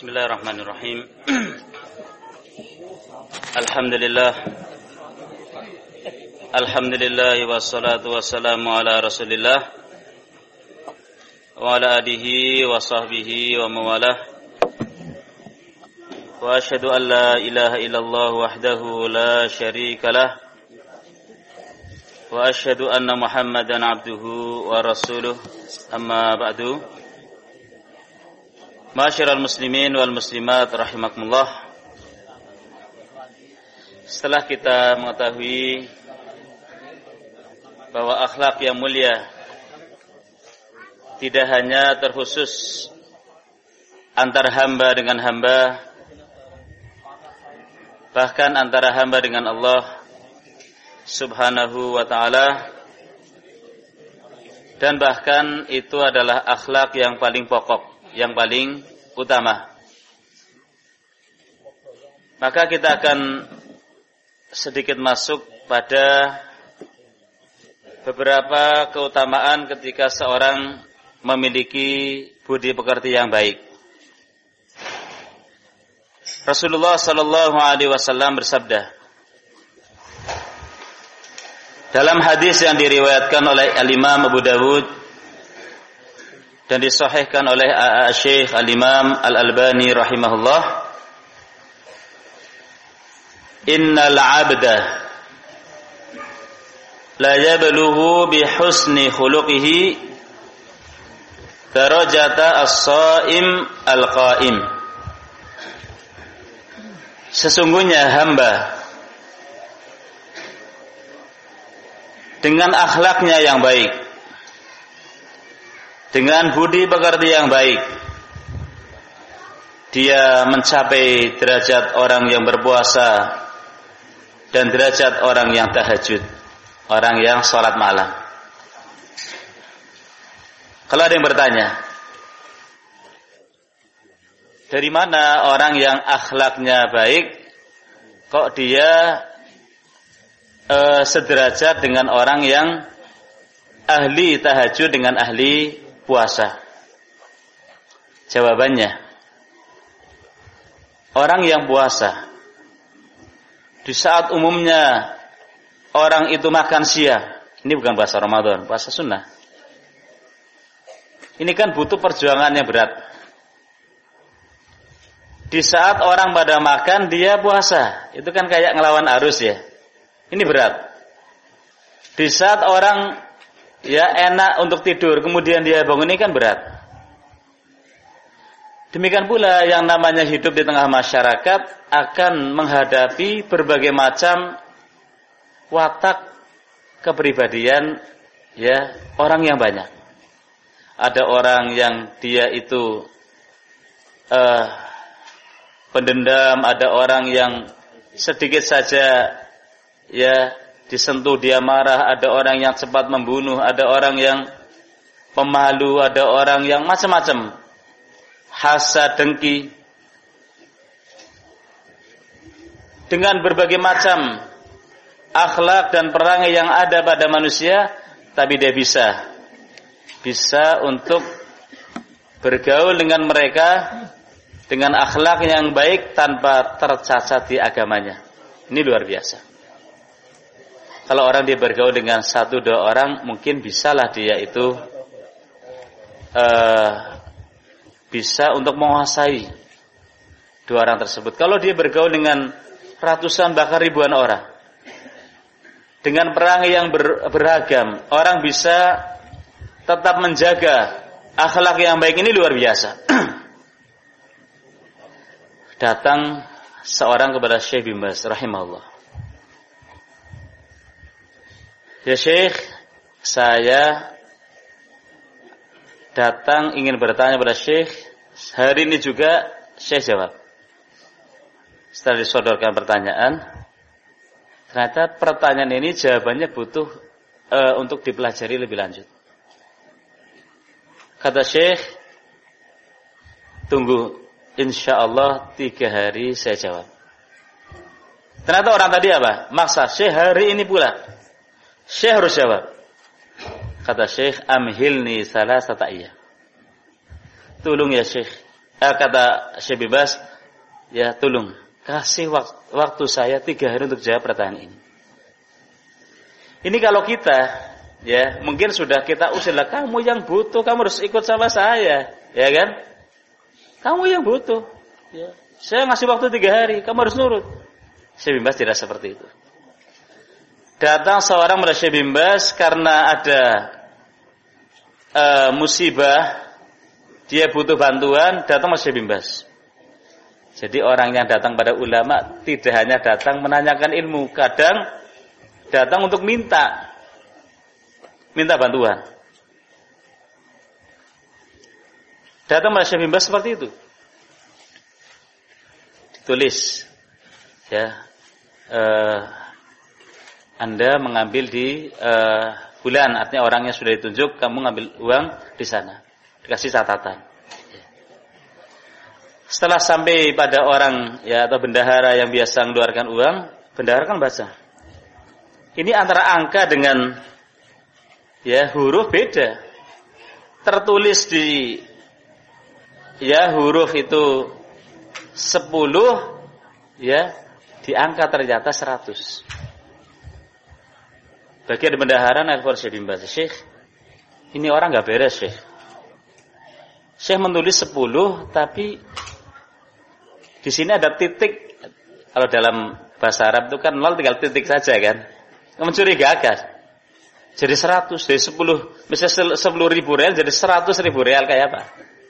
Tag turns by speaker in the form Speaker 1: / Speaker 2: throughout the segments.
Speaker 1: Bismillahirrahmanirrahim. Alhamdulillah wassalatu wassalamu ala Rasulillah wa ala alihi wa sahbihi wa mawalah. Wa asyhadu an la ilaha illallah wahdahu la syarikalah wa asyhadu anna Muhammadan abduhu wa rasuluh. Amma ba'du. Ma'asyiral muslimin wal muslimat rahimakumullah. Setelah kita mengetahui bahwa akhlak yang mulia tidak hanya terkhusus antara hamba dengan hamba, bahkan antara hamba dengan Allah Subhanahu wa ta'ala, dan bahkan itu adalah akhlak yang paling pokok, yang paling utama. Maka kita akan sedikit masuk pada beberapa keutamaan ketika seorang memiliki budi pekerti yang baik. Rasulullah sallallahu alaihi wasallam bersabda dalam hadis yang diriwayatkan oleh Al-Imam Abu Dawud dan disahihkan oleh Syekh Al-Imam Al-Albani rahimahullah, innal 'abda la yablughu bi husni khuluqihi darajata as-shaim al-qa'im. Sesungguhnya hamba dengan akhlaknya yang baik, dengan budi pekerti yang baik, dia mencapai derajat orang yang berpuasa dan derajat orang yang tahajud, orang yang sholat malam. Kalau ada yang bertanya, dari mana orang yang akhlaknya baik kok dia sederajat dengan orang yang ahli tahajud dengan ahli puasa? Jawabannya, orang yang puasa di saat umumnya orang itu makan siang, ini bukan puasa Ramadan, puasa sunnah. Ini kan butuh perjuangan yang berat. Di saat orang pada makan dia puasa, itu kan kayak ngelawan arus ya. Ini berat. Di saat orang ya enak untuk tidur, kemudian dia bangun, ini kan berat. Demikian pula yang namanya hidup di tengah masyarakat akan menghadapi berbagai macam watak kepribadian ya orang yang banyak. Ada orang yang dia itu pendendam, ada orang yang sedikit saja ya disentuh dia marah, ada orang yang cepat membunuh, ada orang yang pemalu, ada orang yang macam-macam, hasad, dengki. Dengan berbagai macam akhlak dan perangai yang ada pada manusia, tapi dia bisa untuk bergaul dengan mereka dengan akhlak yang baik tanpa tercacat di agamanya. Ini luar biasa. Kalau orang dia bergaul dengan satu dua orang, mungkin bisalah dia itu bisa untuk menguasai dua orang tersebut. Kalau dia bergaul dengan ratusan bahkan ribuan orang dengan perangai yang beragam, orang bisa tetap menjaga akhlak yang baik. Ini luar biasa. Datang seorang kepada Syekh bin Baz rahimahullah, ya Syekh, saya datang ingin bertanya pada Syekh. Hari ini juga Syekh jawab. Setelah disodorkan pertanyaan, ternyata pertanyaan ini jawabannya butuh untuk dipelajari lebih lanjut. Kata Syekh, tunggu, insyaallah 3 hari saya jawab. Ternyata orang tadi apa? Maksa, Syekh hari ini pula Syekh harus jawab. Kata Syekh, amhilni salasata ayyam. Tolong ya Syekh, kata Syekh bin Baz, ya tolong kasih waktu saya 3 hari untuk jawab pertanyaan ini. Ini kalau kita, ya mungkin sudah kita usillah, kamu yang butuh, kamu harus ikut sama saya, ya kan? Kamu yang butuh, ya. Saya ngasih waktu 3 hari, kamu harus nurut. Syekh bin Baz tidak seperti itu. Datang seorang kepada Syekh bin Baz karena ada musibah, dia butuh bantuan, datang ke Syekh bin Baz. Jadi orang yang datang pada ulama tidak hanya datang menanyakan ilmu, kadang datang untuk minta bantuan. Datang pada Syekh bin Baz seperti itu. Ditulis, ya, Anda mengambil di bulan, artinya orangnya sudah ditunjuk, kamu ngambil uang di sana, dikasih catatan. Setelah sampai pada orang, ya, atau bendahara yang biasa mengeluarkan uang, bendahara kan baca. Ini antara angka dengan, ya, huruf beda. Tertulis di, ya, huruf itu 10, ya, di angka ternyata 100. Bagi ada bendahara nelpon Syekh bin Baz, Syekh, ini orang nggak beres, Syekh. Syekh menulis 10, tapi di sini ada titik. Kalau dalam bahasa Arab itu kan 0 tinggal titik saja kan. Mencurigakan. Jadi 100 dari 10, misalnya 10.000 real jadi 100.000 real kayak apa?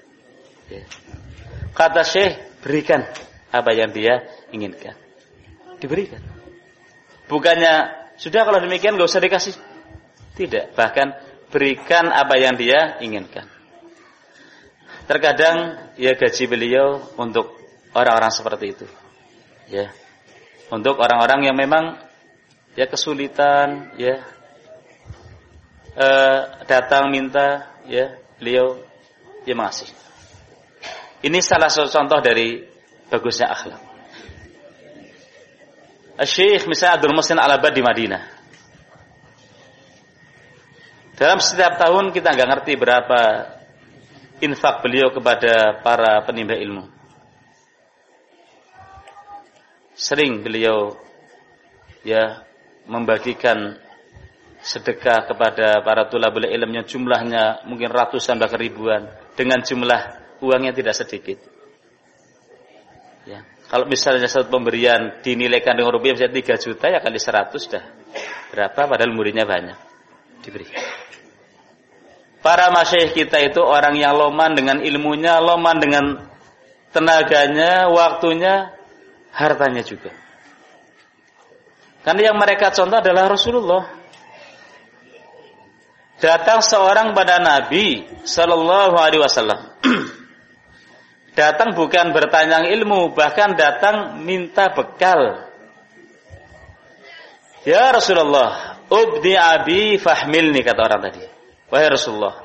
Speaker 1: Kata Syekh, berikan apa yang dia inginkan. Diberikan. Bukannya sudah kalau demikian gak usah dikasih. Tidak, bahkan berikan apa yang dia inginkan. Terkadang ya gaji beliau untuk orang-orang seperti itu. Ya. Untuk orang-orang yang memang ya kesulitan, ya, datang minta, ya, beliau ya mengasih. Ini salah satu contoh dari bagusnya akhlak. Syekh misalnya Abdul Muhsin Al-Abbad di Madinah. Dalam setiap tahun kita nggak ngerti berapa infak beliau kepada para penimba ilmu. Sering beliau, ya, membagikan sedekah kepada para tulabul ilm yang jumlahnya mungkin ratusan bahkan ribuan, dengan jumlah uangnya tidak sedikit. Ya, kalau misalnya satu pemberian dinilaikan dengan rupiah bisa 3 juta, ya kali 100 dah berapa, padahal muridnya banyak diberi. Para masyayikh kita itu orang yang loman dengan ilmunya, loman dengan tenaganya, waktunya, hartanya juga. Karena yang mereka contoh adalah Rasulullah. Datang seorang pada Nabi Sallallahu Alaihi Wasallam. Datang bukan bertanya ilmu, bahkan datang minta bekal. Ya Rasulullah, ubdi abi fahmilni, kata orang tadi. Wahai Rasulullah,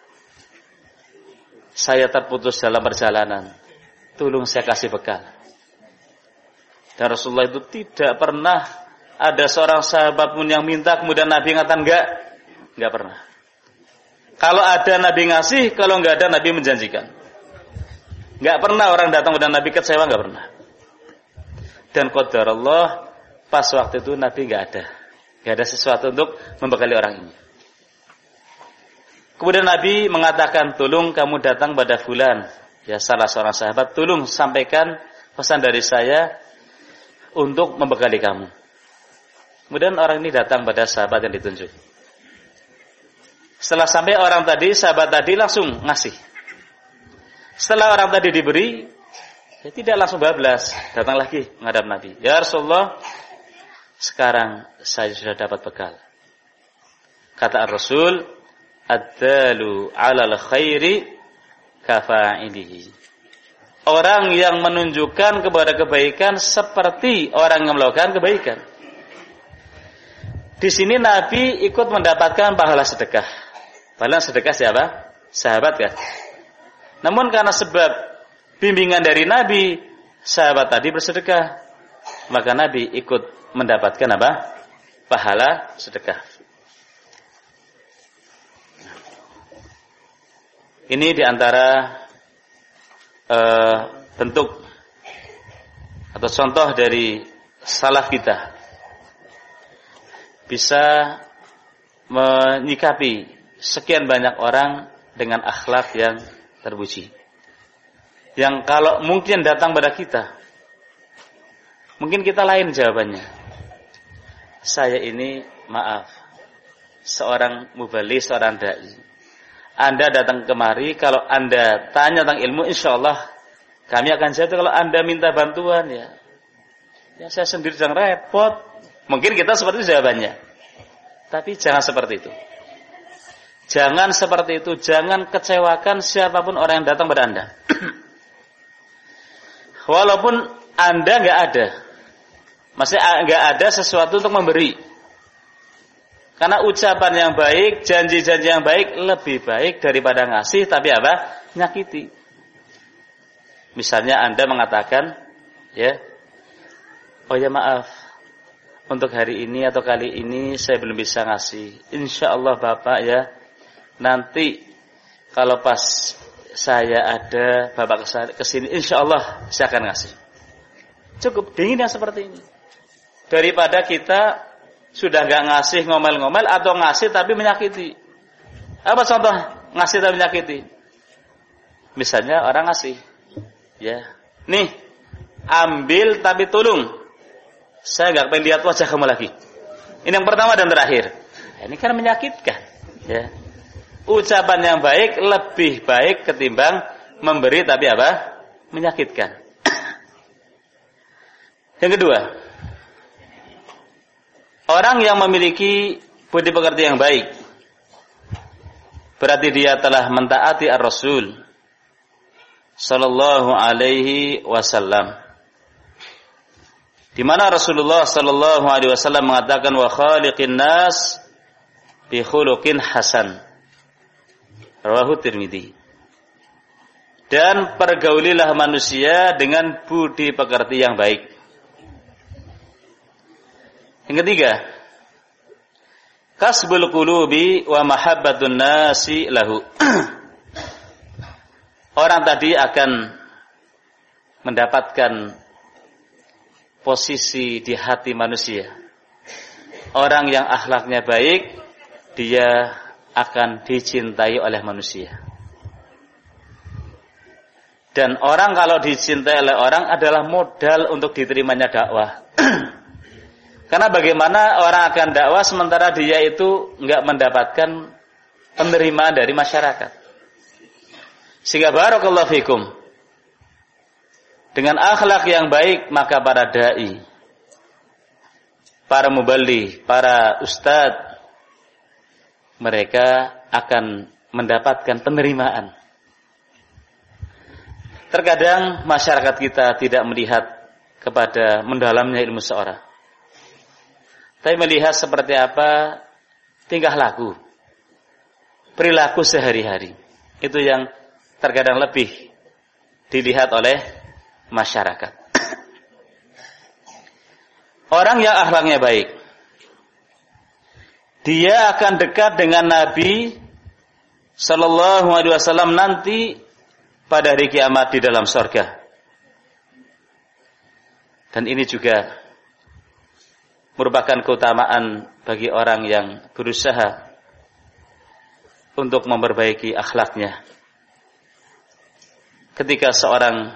Speaker 1: saya terputus dalam perjalanan, tolong saya kasih bekal. Dan Rasulullah itu tidak pernah ada seorang sahabat pun yang minta kemudian Nabi ngatakan enggak pernah. Kalau ada Nabi ngasih, kalau enggak ada Nabi menjanjikan. Enggak pernah orang datang kepada Nabi kecewa, enggak pernah. Dan qadarullah, pas waktu itu Nabi enggak ada sesuatu untuk membekali orang ini. Kemudian Nabi mengatakan, tolong kamu datang pada fulan, ya salah seorang sahabat, tolong sampaikan pesan dari saya untuk membekali kamu. Kemudian orang ini datang pada sahabat yang ditunjuk. Setelah sampai orang tadi, sahabat tadi langsung ngasih. Setelah orang tadi diberi, ya tidak langsung bablas, datang lagi menghadap Nabi. Ya Rasulullah, sekarang saya sudah dapat bekal. Kata Rasul, ad-dalu 'alal khairi kafa'ilihi. Orang yang menunjukkan kepada kebaikan seperti orang yang melakukan kebaikan. Di sini Nabi ikut mendapatkan pahala sedekah. Pahala sedekah siapa? Sahabat kan? Namun karena sebab bimbingan dari Nabi, sahabat tadi bersedekah, maka Nabi ikut mendapatkan apa? Pahala sedekah. Ini diantara bentuk atau contoh dari salaf kita bisa menyikapi sekian banyak orang dengan akhlak yang terpuji. Yang kalau mungkin datang pada kita, mungkin kita lain jawabannya. Saya ini maaf, seorang mubaligh, seorang dai. Anda datang kemari, kalau Anda tanya tentang ilmu, insya Allah kami akan jawab. Kalau Anda minta bantuan, ya saya sendiri jangan repot. Mungkin kita seperti itu jawabannya. Tapi jangan seperti itu. Jangan seperti itu. Jangan kecewakan siapapun orang yang datang pada Anda. Walaupun Anda nggak ada, maksudnya nggak ada sesuatu untuk memberi. Karena ucapan yang baik, janji-janji yang baik lebih baik daripada ngasih tapi apa? Nyakiti. Misalnya Anda mengatakan, ya, oh ya maaf, untuk hari ini atau kali ini saya belum bisa ngasih. Insya Allah Bapak ya, nanti kalau pas saya ada Bapak kesini, insya Allah saya akan ngasih. Cukup dingin yang seperti ini. Daripada kita sudah nggak ngasih ngomel-ngomel atau ngasih tapi menyakiti. Apa contoh ngasih tapi menyakiti? Misalnya orang ngasih, ya, nih ambil tapi tolong, saya nggak pengen lihat wajah kamu lagi. Ini yang pertama dan terakhir. Ini kan menyakitkan. Ya, ucapan yang baik lebih baik ketimbang memberi tapi apa? Menyakitkan. Yang kedua, orang yang memiliki budi pekerti yang baik, berarti dia telah mentaati ar-Rasul sallallahu alaihi wasallam. Di mana Rasulullah sallallahu alaihi wasallam mengatakan wa khaliqin nas bi khuluqin hasan. Rawahu Tirmidzi. Dan pergaulilah manusia dengan budi pekerti yang baik. Yang ketiga, kasbul qulubi wa mahabbatun nasi lahu. Orang tadi akan mendapatkan posisi di hati manusia. Orang yang akhlaknya baik, dia akan dicintai oleh manusia. Dan orang kalau dicintai oleh orang adalah modal untuk diterimanya dakwah. Karena bagaimana orang akan dakwah sementara dia itu enggak mendapatkan penerimaan dari masyarakat. Sehingga barakallahu fikum, dengan akhlak yang baik maka para dai, para muballigh, para ustadz, mereka akan mendapatkan penerimaan. Terkadang masyarakat kita tidak melihat kepada mendalamnya ilmu seorang, tapi melihat seperti apa tingkah laku, perilaku sehari-hari. Itu yang terkadang lebih dilihat oleh masyarakat. Orang yang akhlaknya baik, dia akan dekat dengan Nabi sallallahu alaihi wasallam nanti pada hari kiamat di dalam surga. Dan ini juga merupakan keutamaan bagi orang yang berusaha untuk memperbaiki akhlaknya. Ketika seorang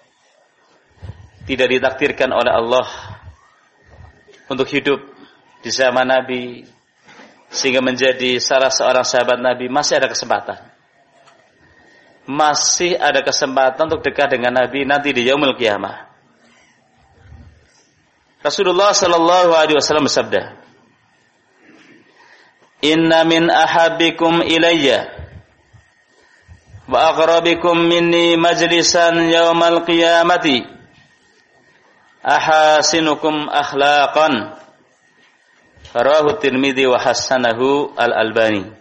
Speaker 1: tidak ditakdirkan oleh Allah untuk hidup di zaman Nabi sehingga menjadi salah seorang sahabat Nabi, masih ada kesempatan. Masih ada kesempatan untuk dekat dengan Nabi nanti di yaumul qiyamah. Rasulullah sallallahu alaihi wasallam bersabda, "Inna min ahabbikum ilayya wa aqrabikum minni majlisan yaumal qiyamati ahasinukum akhlaqan." Rawahu Tirmidzi wa hasanahu Al-Albani.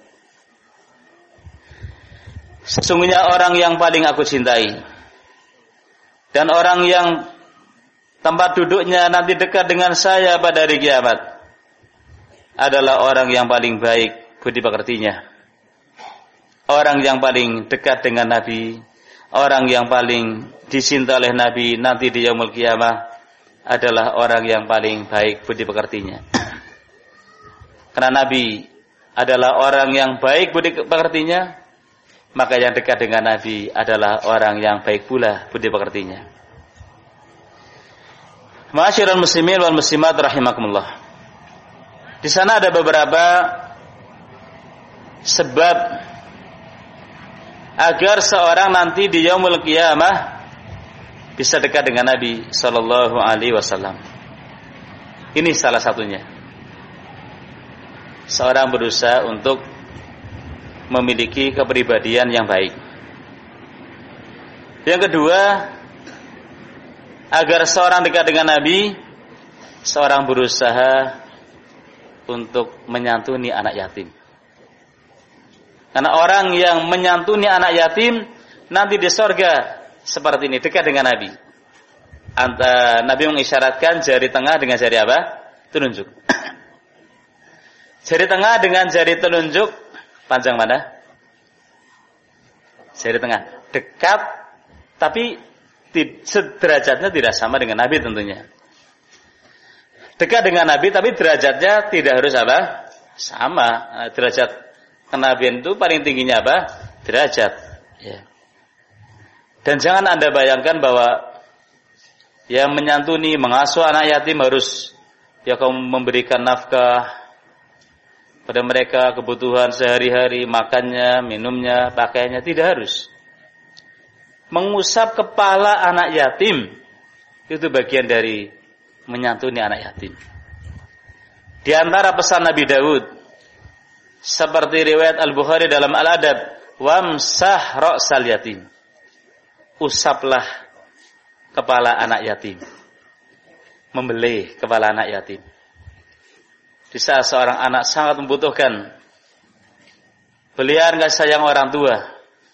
Speaker 1: Sesungguhnya orang yang paling aku cintai dan orang yang tempat duduknya nanti dekat dengan saya pada hari kiamat adalah orang yang paling baik budi pekertinya, orang yang paling dekat dengan Nabi, orang yang paling dicinta oleh Nabi nanti di yaumul qiyamah adalah orang yang paling baik budi pekertinya. Karena Nabi adalah orang yang baik budi pekertinya, maka yang dekat dengan Nabi adalah orang yang baik pula budi pekertinya. Ma'asyiral muslimin wal muslimat rahimakumullah. Di sana ada beberapa sebab agar seorang nanti di yaumul qiyamah bisa dekat dengan Nabi sallallahu alaihi wasallam. Ini salah satunya. Seorang berusaha untuk memiliki kepribadian yang baik. Yang kedua, agar seorang dekat dengan Nabi, seorang berusaha untuk menyantuni anak yatim. Karena orang yang menyantuni anak yatim nanti di surga seperti ini, dekat dengan Nabi. Nabi mengisyaratkan jari tengah dengan jari apa? Telunjuk. Jari tengah dengan jari telunjuk panjang mana? Jari tengah. Dekat, tapi derajatnya tidak sama dengan Nabi tentunya. Dekat dengan Nabi, tapi derajatnya tidak harus apa? Sama. Derajat kenabian itu paling tingginya apa? Derajat. Ya. Dan jangan Anda bayangkan bahwa yang menyantuni, mengasuh anak yatim harus ya kamu memberikan nafkah pada mereka, kebutuhan sehari-hari, makannya, minumnya, pakaiannya, tidak harus. Mengusap kepala anak yatim itu bagian dari menyantuni anak yatim. Di antara pesan Nabi Daud seperti riwayat Al-Bukhari dalam Al-Adab, wamsah ra'sal yatim. Usaplah kepala anak yatim. Membelai kepala anak yatim. Di saat seorang anak sangat membutuhkan belian kasih sayang orang tua,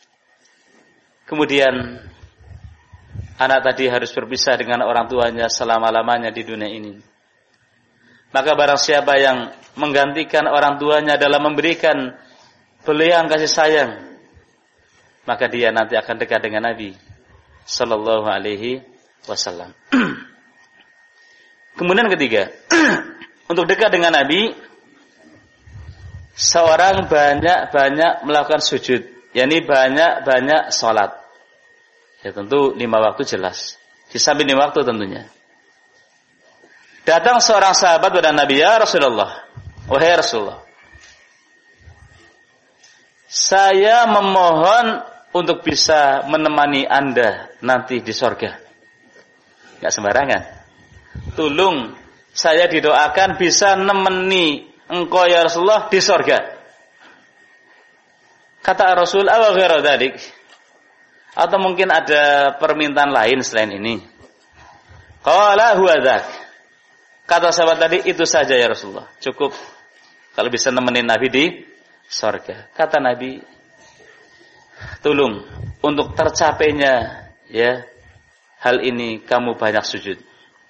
Speaker 1: kemudian anak tadi harus berpisah dengan orang tuanya selama-lamanya di dunia ini, maka barang siapa yang menggantikan orang tuanya dalam memberikan belian kasih sayang, maka dia nanti akan dekat dengan Nabi sallallahu alaihi wasallam. Kemudian ketiga, untuk dekat dengan Nabi, seorang banyak-banyak melakukan sujud, yakni banyak-banyak sholat. Ya tentu 5 waktu jelas. Di samping 5 waktu tentunya. Datang seorang sahabat kepada Nabi, ya Rasulullah, wahai Rasulullah, saya memohon untuk bisa menemani Anda nanti di sorga. Gak sembarangan. Tolong saya didoakan bisa nemeni engkau ya Rasulullah di sorga. Kata Rasul, awa ghairu dzalik, atau mungkin ada permintaan lain selain ini. Qala huwa dzak. Kata sahabat tadi, itu saja ya Rasulullah, cukup kalau bisa nemenin Nabi di sorga. Kata Nabi, tolong untuk tercapainya ya hal ini kamu banyak sujud.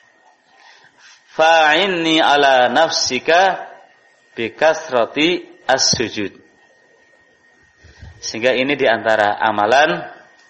Speaker 1: Fa'inni ala nafsika bikasrati as-sujud. Sehingga ini diantara amalan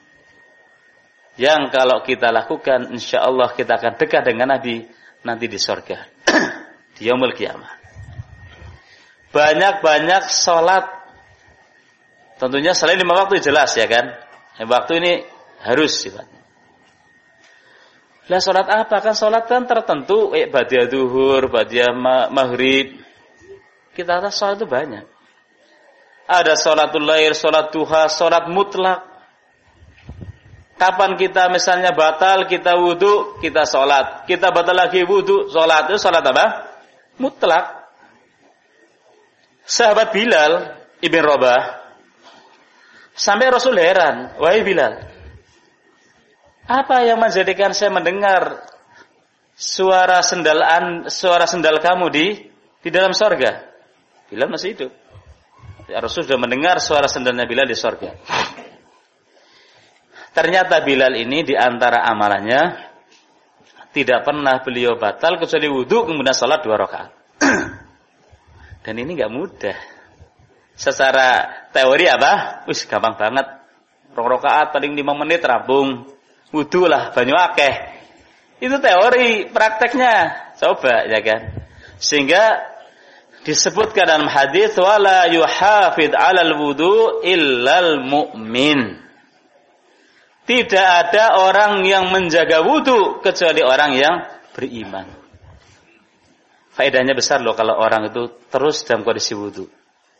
Speaker 1: yang kalau kita lakukan, insyaallah kita akan dekat dengan Nabi nanti di surga di yaumul qiyamah. Banyak-banyak sholat. Tentunya selain 5 waktu jelas ya kan. Waktu ini harus sifatnya. Lah sholat apa? Kan sholat kan tertentu, ba'da zuhur, ba'da maghrib. Kita atas sholat itu banyak. Ada sholatul lail, sholat duha, sholat mutlak. Kapan kita misalnya batal, kita wudu, kita sholat. Kita batal lagi wudu, sholat. Itu sholat apa? Mutlak. Sahabat Bilal Ibn Rabah sampai Rasul heran, wahai Bilal, apa yang menjadikan saya mendengar suara sendal kamu di dalam sorga? Bilal masih hidup. Rasul sudah mendengar suara sendalnya Bilal di sorga. Ternyata Bilal ini di antara amalannya tidak pernah beliau batal kecuali wudu kemudian salat 2 rakaat. Dan ini enggak mudah. Secara teori apa? Gampang banget. 2 rakaat paling 5 menit rampung. Wudu lah banyu akeh. Itu teori, prakteknya coba ya kan. Sehingga disebutkan dalam hadis wala yuhafid 'alal wudu illal mu'min. Tidak ada orang yang menjaga wudu kecuali orang yang beriman. Faedahnya besar loh kalau orang itu terus dalam kondisi wudu.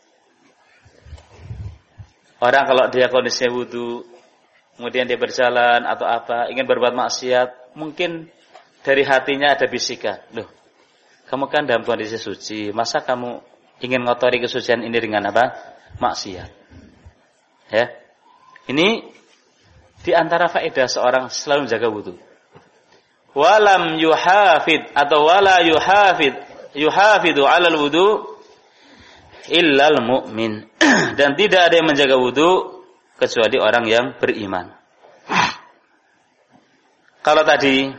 Speaker 1: Orang kalau dia kondisi wudu, kemudian dia berjalan atau apa, ingin berbuat maksiat, mungkin dari hatinya ada bisikan, loh, kamu kan dalam kondisi suci, masa kamu ingin ngotori kesucian ini dengan apa? Maksiat. Ya, ini di antara faedah seorang selalu menjaga wudu. Walam yuhafid atau wala yuhafidu 'alal wudu illal mu'min. Dan tidak ada yang menjaga wudu kecuali orang yang beriman. Kalau tadi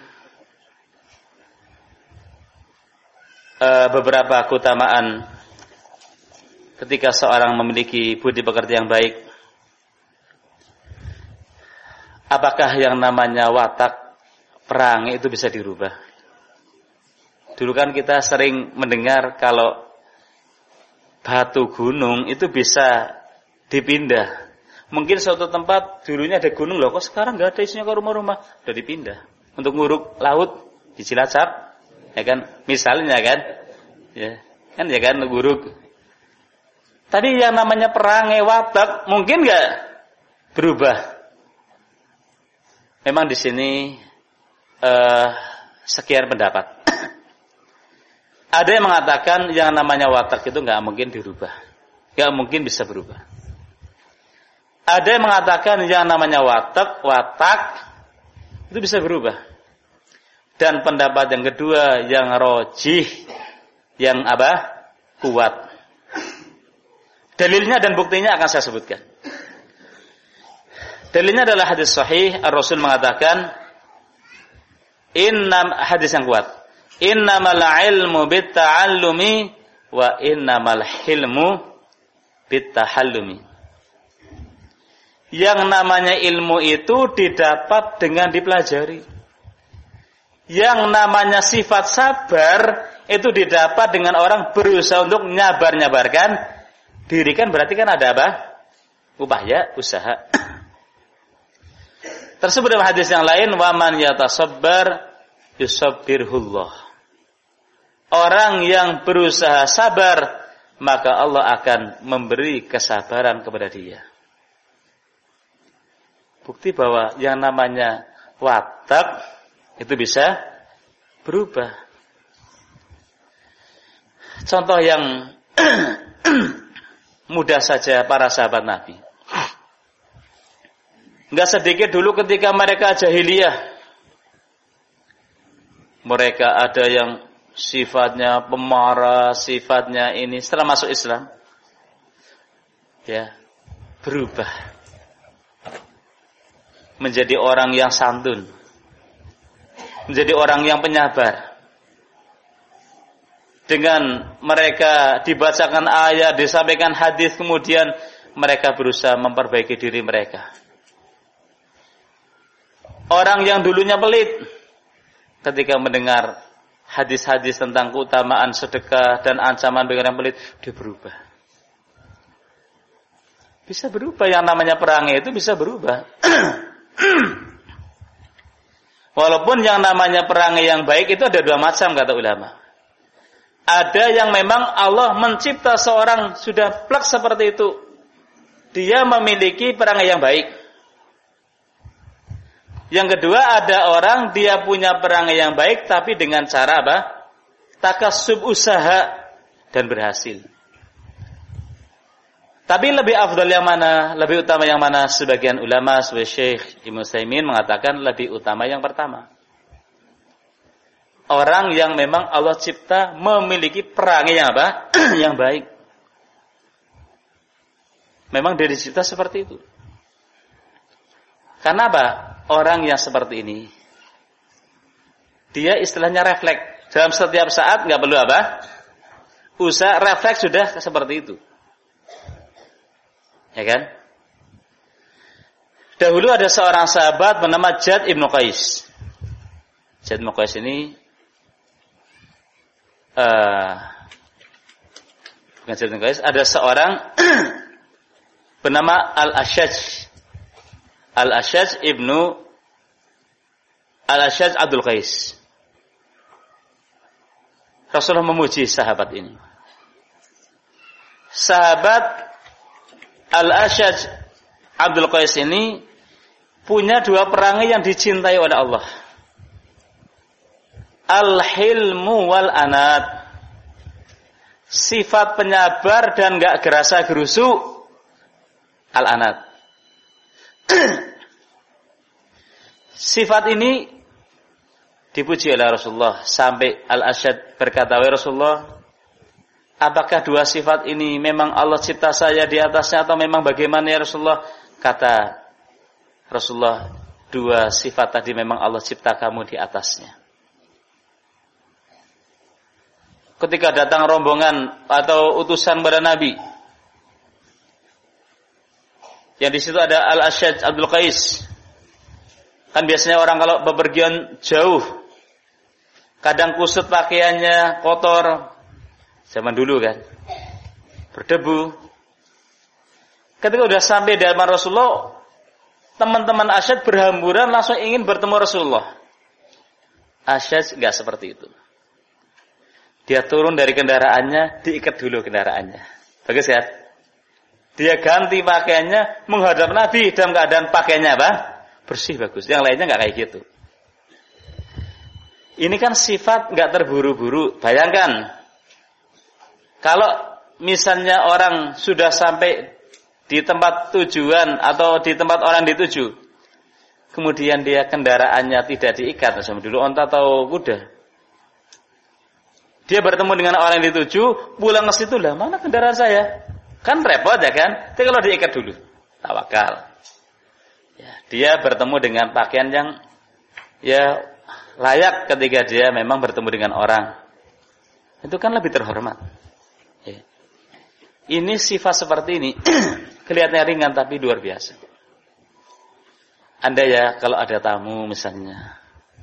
Speaker 1: beberapa keutamaan ketika seorang memiliki budi pekerti yang baik, apakah yang namanya watak perangai itu bisa dirubah? Dulu kan kita sering mendengar kalau batu gunung itu bisa dipindah. Mungkin suatu tempat dulunya ada gunung loh, kok sekarang nggak ada, isinya ke rumah-rumah, udah dipindah. Untuk nguruk laut di Cilacap, ya kan? Misalnya kan, ya kan nguruk. Tadi yang namanya perangai watak mungkin nggak berubah. Memang di sini sekian pendapat. Ada yang mengatakan yang namanya watak itu nggak mungkin dirubah, nggak mungkin bisa berubah. Ada yang mengatakan yang namanya watak itu bisa berubah. Dan pendapat yang kedua yang rojih, yang apa? Kuat. Dalilnya dan buktinya akan saya sebutkan. Dalilnya adalah hadis sahih, Rasul mengatakan, hadis yang kuat. Innamal ilmu bitta'allumi wa innamal hilmu bittahallumi. Yang namanya ilmu itu didapat dengan dipelajari. Yang namanya sifat sabar itu didapat dengan orang berusaha untuk nyabar-nyabarkan diri, kan berarti kan ada apa? Upaya, usaha. Tersebut dalam hadis yang lain, wa man yatasabbar yusabbirhullah. Orang yang berusaha sabar, maka Allah akan memberi kesabaran kepada dia. Bukti bahwa yang namanya watak itu bisa berubah. Contoh yang mudah saja para sahabat Nabi. Enggak sedikit dulu ketika mereka jahiliyah, mereka ada yang sifatnya pemarah, sifatnya ini, setelah masuk Islam, ya, berubah menjadi orang yang santun, menjadi orang yang penyabar. Dengan mereka dibacakan ayat, disampaikan hadis, kemudian mereka berusaha memperbaiki diri mereka. Orang yang dulunya pelit, ketika mendengar hadis-hadis tentang keutamaan sedekah dan ancaman bagi orang pelit, dia berubah. Bisa berubah, yang namanya perangai itu bisa berubah. Walaupun yang namanya perangai yang baik itu ada dua macam, kata ulama. Ada yang memang Allah mencipta seorang sudah plak seperti itu, dia memiliki perangai yang baik. Yang kedua, ada orang dia punya perangai yang baik tapi dengan cara apa? Takasub, usaha, dan berhasil. Tapi lebih afdal yang mana? Lebih utama yang mana? Sebagian ulama seperti Syekh Ibnu Utsaimin mengatakan lebih utama yang pertama. Orang yang memang Allah cipta memiliki perangai yang apa? Yang baik. Memang dari cipta seperti itu. Karena apa? Orang yang seperti ini, dia istilahnya refleks. Dalam setiap saat nggak perlu apa? Usaha, refleks sudah seperti itu. Ya kan? Dahulu ada seorang sahabat bernama Jad ibn Qais. Jad ibn Qais ini bukan Jad ibn Qais, ada seorang bernama Al-Ashaj. Al-Ashaj Abdul Qais. Rasulullah memuji sahabat ini. Sahabat Al-Ashaj Abdul Qais ini punya dua perangai yang dicintai oleh Allah. Al-hilmu wal anat. Sifat penyabar dan enggak gerasa gerusu. Al-anat. Sifat ini dipuji oleh Rasulullah sampai Al-Ashad berkata, "Wahai Rasulullah, apakah dua sifat ini memang Allah cipta saya di atasnya atau memang bagaimana ya Rasulullah?" Kata Rasulullah, "Dua sifat tadi memang Allah cipta kamu di atasnya." Ketika datang rombongan atau utusan kepada Nabi, yang di situ ada Al-Ashad Abdul Qais. Kan biasanya orang kalau bepergian jauh, kadang kusut pakaiannya, kotor. Zaman dulu kan, berdebu. Ketika sudah sampai di hadapan Rasulullah, teman-teman Ashad berhamburan langsung ingin bertemu Rasulullah. Ashad enggak seperti itu. Dia turun dari kendaraannya, diikat dulu kendaraannya. Bagus ya? Dia ganti pakaiannya, menghadap Nabi dalam keadaan pakaiannya apa? Bersih, bagus. Yang lainnya enggak kayak gitu. Ini kan sifat enggak terburu-buru. Bayangkan, kalau misalnya orang sudah sampai di tempat tujuan atau di tempat orang dituju, kemudian dia kendaraannya tidak diikat, sama dulu onta atau kuda, dia bertemu dengan orang yang dituju, pulang ke situ, lah mana kendaraan saya? Kan repot ya kan? Tapi kalau diikat dulu, tawakal. Ya, dia bertemu dengan pakaian yang ya layak ketika dia memang bertemu dengan orang. Itu kan lebih terhormat. Ya. Ini sifat seperti ini kelihatannya ringan tapi luar biasa. Anda ya kalau ada tamu misalnya,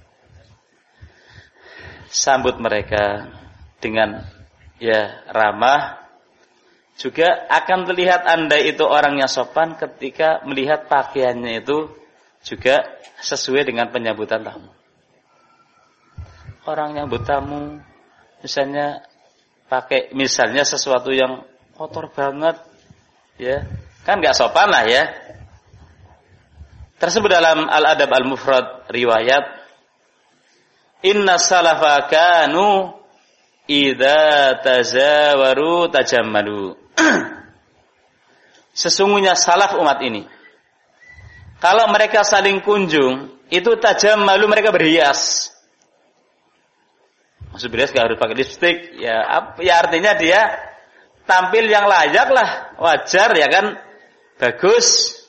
Speaker 1: sambut mereka dengan ya ramah. Juga akan terlihat Anda itu orangnya sopan ketika melihat pakaiannya itu juga sesuai dengan penyambutan tamu. Orang nyambut tamu misalnya pakai misalnya sesuatu yang kotor banget, ya kan nggak sopan lah ya. Tersebut dalam Al-Adab Al-Mufrad riwayat, "Inna salafa kanu idza tazawaru tajammalu." Sesungguhnya salaf umat ini, kalau mereka saling kunjung, itu tajammalu, mereka berhias. Maksud berhias gak harus pakai lipstik, ya artinya dia tampil yang layak lah, wajar ya kan, bagus.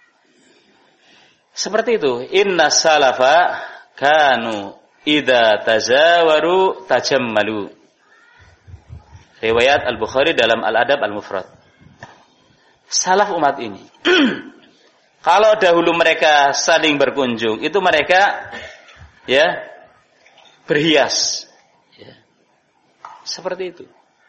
Speaker 1: Seperti itu. Inna salafa kanu idza tazawaru tajammalu. Riwayat Al-Bukhari dalam Al-Adab Al-Mufrad. Salaf umat ini, kalau dahulu mereka saling berkunjung, itu mereka ya berhias. Ya. Seperti itu.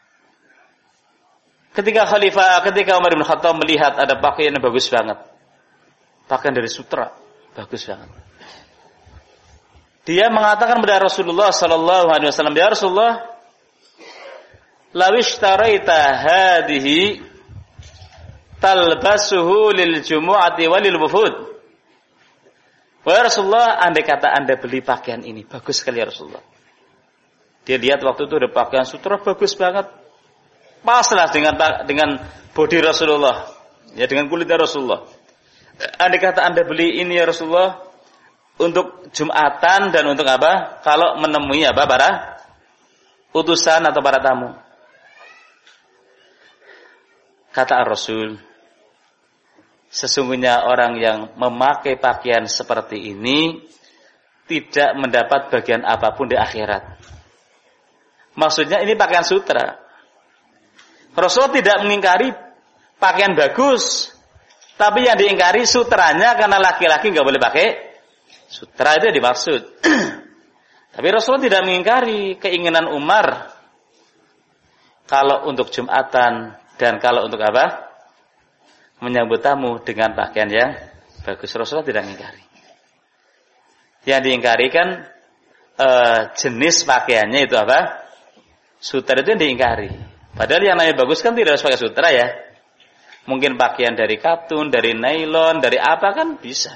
Speaker 1: Ketika Umar bin Khattab melihat ada pakaian yang bagus banget, pakaian dari sutra, bagus banget, dia mengatakan kepada Rasulullah sallallahu alaihi wasallam, "Ya Rasulullah, lawish taraita hadhihi talbasuhu lil jumu'ati walil wufud." Wahai Rasulullah, andai kata Anda beli pakaian ini, bagus sekali ya Rasulullah. Dia lihat waktu itu ada pakaian sutra bagus banget, paslah dengan bodi Rasulullah, ya dengan kulitnya Rasulullah. Andai kata Anda beli ini ya Rasulullah untuk Jumatan dan untuk apa? Kalau menemui apa para utusan atau para tamu. Kata Rasul, sesungguhnya orang yang memakai pakaian seperti ini tidak mendapat bagian apapun di akhirat. Maksudnya ini pakaian sutra. Rasul tidak mengingkari pakaian bagus, Tapi yang diingkari sutranya karena laki-laki nggak boleh pakai sutra, itu yang dimaksud. Tapi Rasulullah tidak mengingkari keinginan Umar kalau untuk Jumatan dan kalau untuk apa? Menyambut tamu dengan pakaian yang bagus. Rasulullah tidak mengingkari. Yang diingkari kan jenis pakaiannya itu apa? Sutra itu yang diingkari. Padahal yang namanya bagus kan tidak harus pakai sutra ya. Mungkin pakaian dari katun, dari nylon, dari apa kan bisa.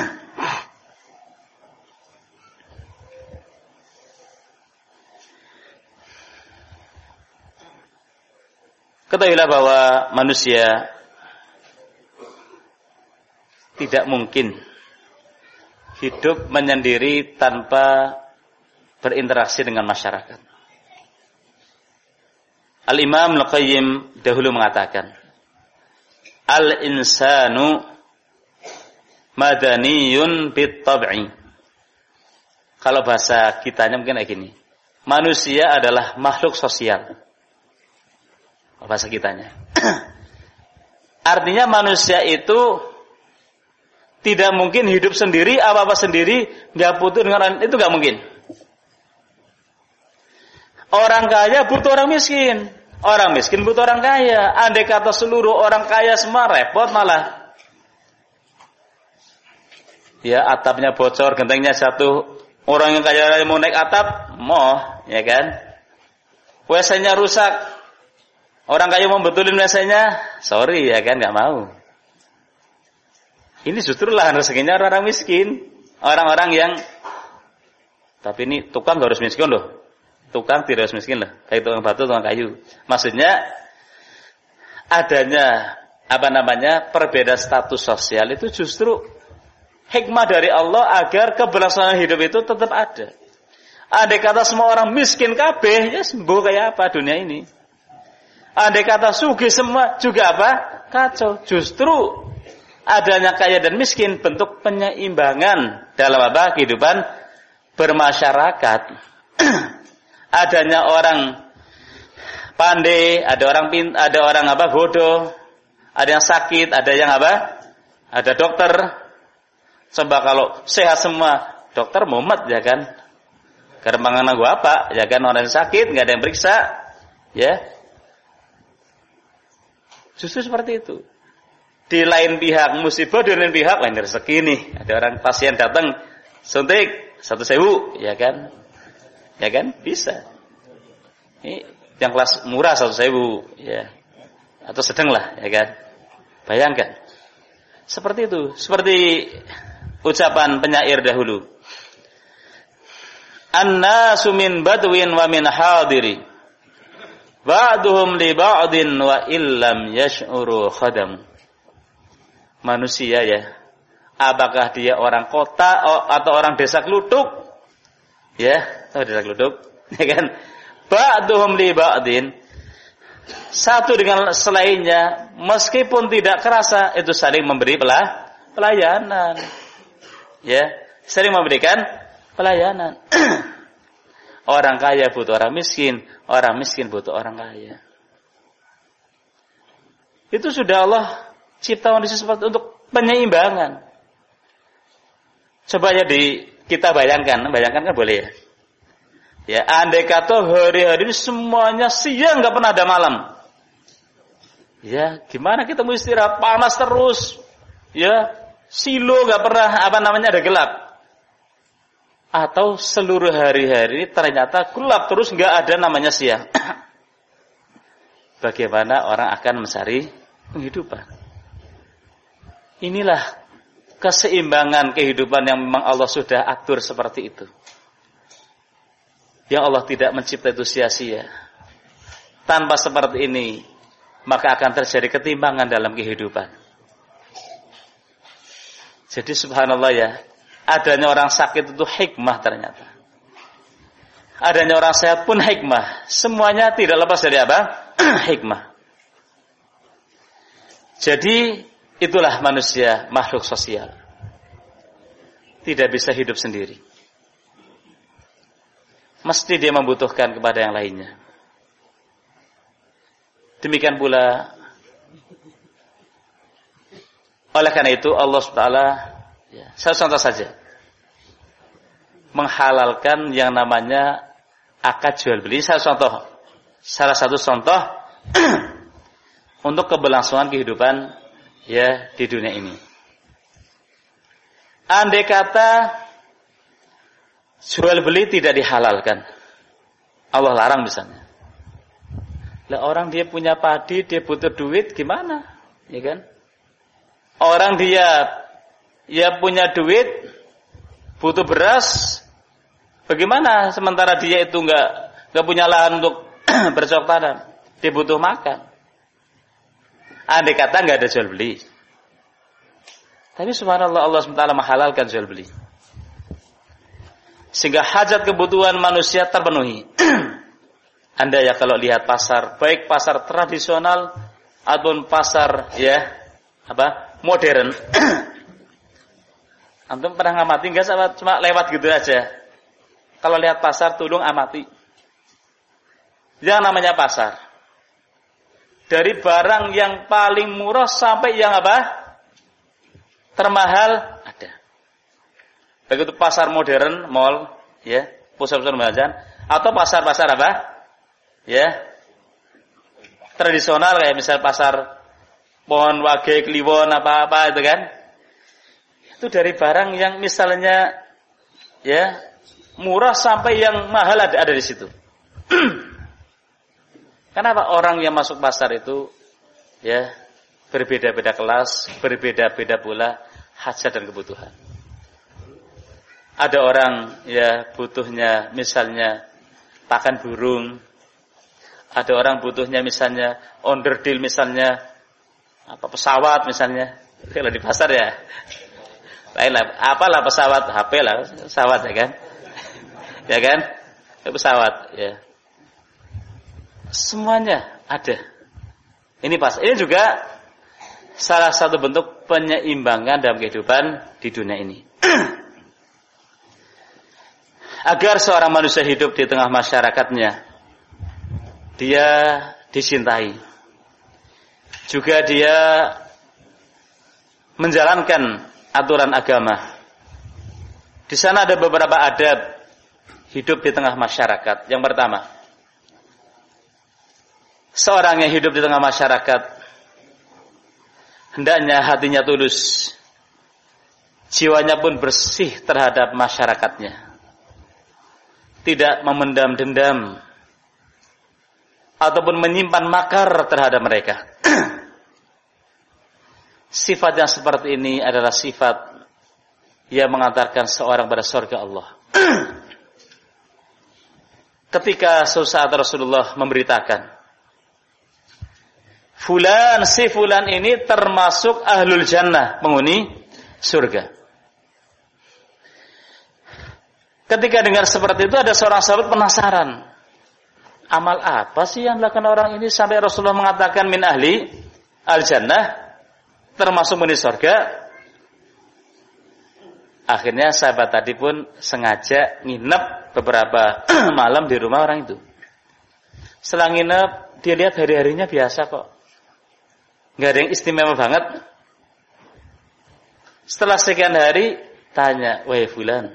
Speaker 1: Ketahuilah bahwa manusia tidak mungkin hidup menyendiri tanpa berinteraksi dengan masyarakat. Al-Imam Al-Qayyim dahulu mengatakan, Al-insanu madaniyun bit-tab'i. Kalau bahasa kitanya mungkin kayak gini. Manusia adalah makhluk sosial. Bahasa kitanya. Artinya manusia itu tidak mungkin hidup sendiri, apa-apa sendiri, nggak butuh dengan orang, itu nggak mungkin. Orang kaya butuh orang miskin, orang miskin butuh orang kaya. Andai kata seluruh orang kaya semua repot malah. Ya atapnya bocor, gentengnya jatuh, orang yang kaya mau naik atap, ya kan? WC-nya rusak, orang kaya mau betulin WC-nya, sorry ya kan, nggak mau. Ini justru lahan rezekinya orang miskin. Orang-orang yang, tapi ini tukang gak harus miskin loh. Tukang tidak harus miskin loh. Kayak tukang batu, tukang kayu. Maksudnya, adanya, perbedaan status sosial itu justru hikmah dari Allah agar keberlangsungan hidup itu tetap ada. Andai kata semua orang miskin kabeh, ya sembuh kayak apa dunia ini. Andai kata sugih semua juga apa? Kacau. Justru adanya kaya dan miskin bentuk penyeimbangan dalam apa? Kehidupan bermasyarakat. Adanya orang pandai, ada orang bodoh, ada yang sakit, ada yang apa? Ada dokter. Coba kalau sehat semua, dokter mumet ya kan? Kerembangan gua apa? Ya kan, orang yang sakit nggak ada yang periksa, ya. Justru seperti itu. Di lain pihak musibah, di lain pihak lain rezeki nih. Ada orang pasien datang suntik 1.000, ya kan? Ya kan? Bisa. Ini yang kelas murah 1.000, ya. Atau sedang lah, ya kan? Bayangkan. Seperti itu, seperti ucapan penyair dahulu. An-nasu min badwin wa min hadiri. Ba'duhum li ba'din wa illam yash'uru khadam. Manusia ya, apakah dia orang kota atau orang desa Kluduk? Ya, tahu desa Kluduk, ya kan? Ba'duhum li ba'din, satu dengan selainnya, meskipun tidak kerasa itu saling memberi pelayanan. Ya, saling memberikan pelayanan. Orang kaya butuh orang miskin butuh orang kaya. Itu sudah Allah cipta manusia seperti untuk penyeimbangan. Coba ya kita bayangkan kan boleh ya. Ya, andai kata hari-hari semuanya siang nggak pernah ada malam. Ya, gimana kita mau istirahat? Panas terus. Ya, silo nggak pernah ada gelap. Atau seluruh hari-hari ternyata gelap terus nggak ada namanya siang. Bagaimana orang akan mencari penghidupan? Inilah keseimbangan kehidupan yang memang Allah sudah atur seperti itu. Yang Allah tidak mencipta itu sia-sia. Tanpa seperti ini, maka akan terjadi ketimpangan dalam kehidupan. Jadi subhanallah ya, adanya orang sakit itu hikmah ternyata. Adanya orang sehat pun hikmah. Semuanya tidak lepas dari apa? Hikmah. Jadi itulah manusia, makhluk sosial. Tidak bisa hidup sendiri. Mesti dia membutuhkan kepada yang lainnya. Demikian pula Oleh karena itu Allah SWT, ya, saya contoh saja, menghalalkan yang namanya akad jual beli. Saya contoh, salah satu contoh untuk keberlangsungan kehidupan ya di dunia ini. Andai kata jual beli tidak dihalalkan, Allah larang misalnya. Lah orang dia punya padi, dia butuh duit, gimana? Ya kan? Orang dia punya duit, butuh beras, bagaimana? Sementara dia itu nggak punya lahan untuk bercocok tanam, dia butuh makan. Andai kata nggak ada jual beli, tapi subhanallah Allah SWT menghalalkan jual beli, sehingga hajat kebutuhan manusia terpenuhi. Anda ya kalau lihat pasar, baik pasar tradisional ataupun pasar ya modern, antum pernah ngamati nggak? Cuma lewat gitu aja. Kalau lihat pasar, tolong amati. Yang namanya pasar, dari barang yang paling murah sampai yang termahal ada. Begitu pasar modern, mall, ya, pusat-pusat perbelanjaan, atau pasar-pasar ya, tradisional kayak misal pasar Pohon Wage, Kliwon, apa-apa itu kan. Itu dari barang yang misalnya ya murah sampai yang mahal ada di situ. Kenapa orang yang masuk pasar itu ya berbeda-beda kelas, berbeda-beda pula hajat dan kebutuhan. Ada orang ya butuhnya misalnya pakan burung, ada orang butuhnya misalnya onderdil, misalnya pesawat misalnya. Kalau di pasar ya lain lah, apalah pesawat, HP lah pesawat ya kan. Ya kan? Pesawat ya. Semuanya ada. Ini juga salah satu bentuk penyeimbangan dalam kehidupan di dunia ini. Agar seorang manusia hidup di tengah masyarakatnya, dia dicintai, juga dia menjalankan aturan agama. Di sana ada beberapa adab hidup di tengah masyarakat. Yang pertama, seorang yang hidup di tengah masyarakat hendaknya hatinya tulus, jiwanya pun bersih terhadap masyarakatnya, tidak memendam dendam ataupun menyimpan makar terhadap mereka. Sifat yang seperti ini adalah sifat yang mengantarkan seorang pada surga Allah. Ketika suatu saat Rasulullah memberitakan, fulan si fulan ini termasuk ahlul jannah, penghuni surga. Ketika dengar seperti itu, ada seorang sahabat penasaran, amal apa sih yang dilakukan orang ini sampai Rasulullah mengatakan min ahli al-jannah, termasuk penghuni surga. Akhirnya sahabat tadi pun sengaja nginep beberapa malam di rumah orang itu. Setelah nginep, dia lihat hari-harinya biasa kok, nggak ada yang istimewa banget. Setelah sekian hari, tanya, wahai fulan,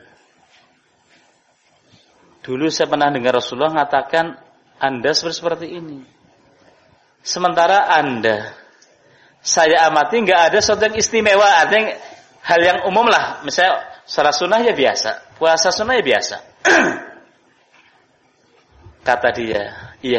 Speaker 1: dulu saya pernah dengar Rasulullah mengatakan Anda seperti ini. Sementara Anda, saya amati nggak ada sesuatu yang istimewa, artinya hal yang umum lah. Misalnya salat sunnah ya biasa, puasa sunnah ya biasa. Kata dia, iya,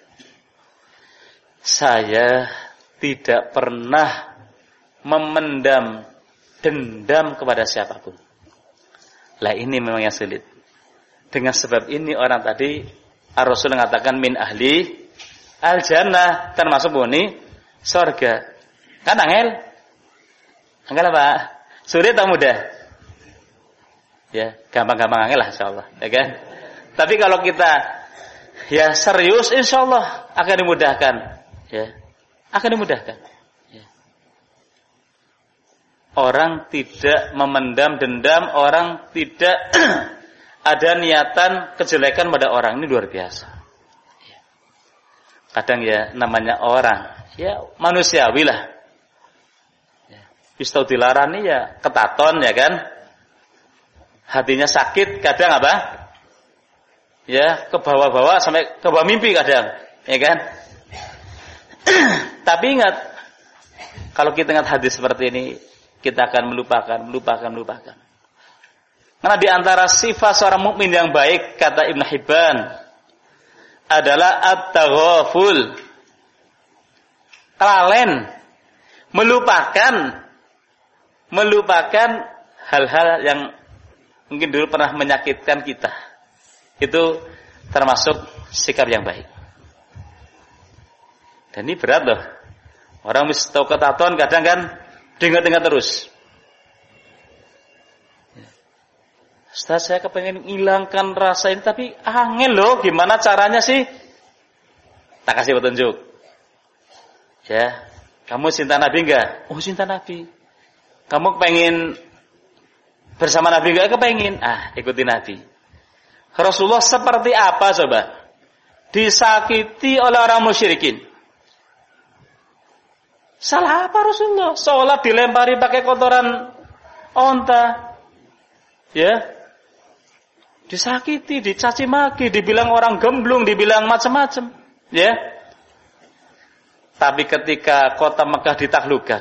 Speaker 1: saya tidak pernah memendam dendam kepada siapapun. Lah ini memang yang sulit. Dengan sebab ini orang tadi Rasul mengatakan min ahli al-jannah, termasuk penghuni surga. Kan angel? Angel apa? Sulit atau mudah? Ya, gampang-gampang angel lah insyaallah, ya kan? Tapi kalau kita ya serius, insyaallah akan dimudahkan, ya. Akan dimudahkan. Ya. Orang tidak memendam dendam, orang tidak ada niatan kejelekan pada orang, ini luar biasa. Ya. Kadang ya namanya orang, ya manusiawi lah. Ya. Wis tau dilarani ya ketaton ya kan. Hatinya sakit kadang apa? Ya, ke bawah-bawah sampai ke bawah mimpi kadang, ya kan? Tapi ingat, kalau kita ingat hadis seperti ini, kita akan melupakan. Karena di antara sifat seorang mukmin yang baik, kata Ibn Hibban, adalah at-taghaful. Kelalen, melupakan hal-hal yang mungkin dulu pernah menyakitkan kita. Itu termasuk sikap yang baik. Dan ini berat loh. Orang mesti tahu ketaton kadang kan dengar-dengar terus. Ustaz, saya kepengen hilangkan rasa ini tapi angel loh, gimana caranya sih? Tak kasih petunjuk. Ya, kamu cinta Nabi enggak? Oh, cinta Nabi. Kamu pengen bersama Nabi enggak? Kepengen. Ikuti Nabi. Rasulullah seperti apa coba? Disakiti oleh orang musyrikin. Salah apa Rasulullah? Sholat dilempari pakai kotoran onta. Ya. Disakiti, dicaci maki, dibilang orang gemblung, dibilang macam-macam. Ya. Tapi ketika kota Mekah ditaklukkan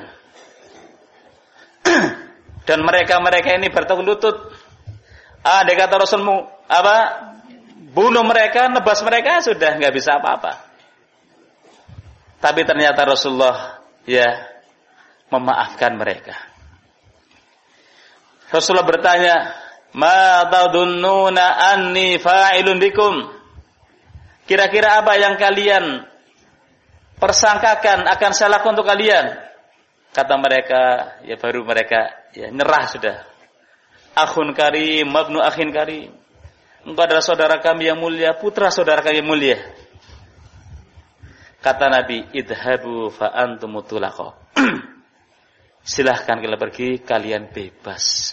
Speaker 1: dan mereka ini bertekuk lutut, dia kata Rasulmu, bunuh mereka, nebas mereka, sudah nggak bisa apa-apa. Tapi ternyata Rasulullah ya memaafkan mereka. Rasulullah bertanya, ma tadunnuna anni fa'ilun bikum? Kira-kira apa yang kalian persangkakan akan saya lakukan untuk kalian? Kata mereka, ya baru mereka ya nyerah sudah. Akhun karim, mabnu akhin karim. Engkau adalah saudara kami yang mulia, putra saudara kami yang mulia. Kata Nabi, idhabu fa antum mutlaqa. Silahkan kalian pergi, kalian bebas.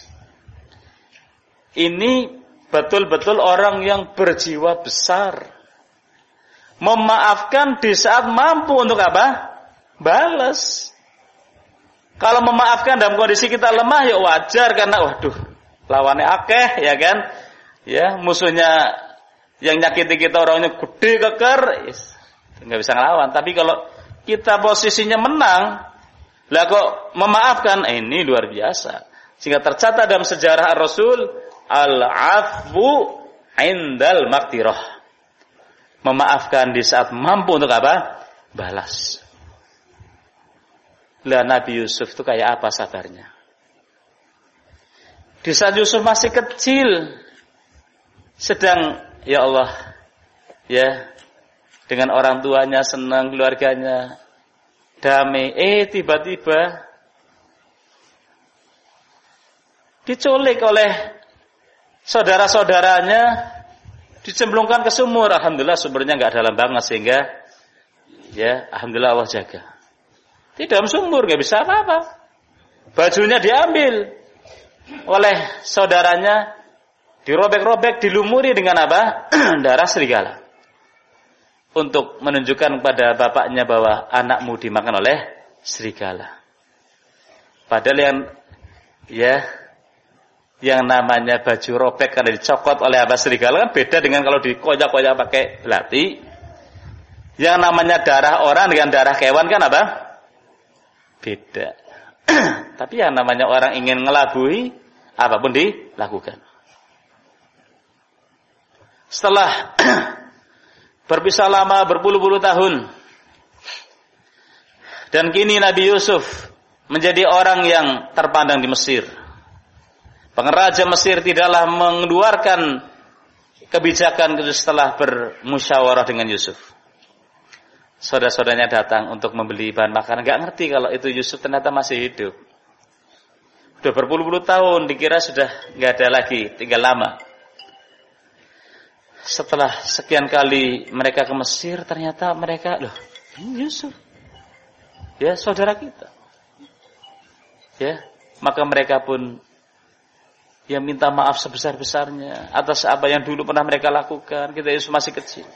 Speaker 1: Ini betul-betul orang yang berjiwa besar. Memaafkan di saat mampu untuk apa? Balas. Kalau memaafkan dalam kondisi kita lemah ya wajar karena lawannya akeh ya kan? Ya, musuhnya yang nyakiti kita orangnya gede keker, nggak bisa ngelawan. Tapi kalau kita posisinya menang, lah kok memaafkan, ini luar biasa. Sehingga tercatat dalam sejarah Rasul, al-afwu indal maqtirah. Memaafkan di saat mampu untuk apa? Balas. Lah Nabi Yusuf itu kayak apa sabarnya? Di saat Yusuf masih kecil, sedang ya Allah ya dengan orang tuanya senang, keluarganya damai, tiba-tiba diculik oleh saudara-saudaranya, dicemplungkan ke sumur. Alhamdulillah sumurnya enggak dalam banget sehingga ya alhamdulillah Allah jaga. Di dalam sumur enggak bisa apa-apa. Bajunya diambil oleh saudaranya, dirobek-robek, dilumuri dengan apa? Darah serigala. Untuk menunjukkan kepada bapaknya bahwa anakmu dimakan oleh serigala. Padahal yang namanya baju robek karena dicokot oleh apa serigala kan beda dengan kalau dikoyak-koyak pakai belati. Yang namanya darah orang dengan darah kewan kan apa? Beda. Tapi yang namanya orang ingin ngelabui, apapun dilakukan. Setelah berpisah lama berpuluh-puluh tahun, dan kini Nabi Yusuf menjadi orang yang terpandang di Mesir. Pengraja Mesir tidaklah mengeluarkan kebijakan setelah bermusyawarah dengan Yusuf. Saudara-saudaranya datang untuk membeli bahan makanan, nggak ngerti kalau itu Yusuf ternyata masih hidup. Sudah berpuluh-puluh tahun, dikira sudah nggak ada lagi, tinggal lama. Setelah sekian kali mereka ke Mesir, ternyata mereka, ini Yusuf. Ya, saudara kita. Ya, maka mereka pun minta maaf sebesar-besarnya atas apa yang dulu pernah mereka lakukan. Kita Yusuf masih kecil.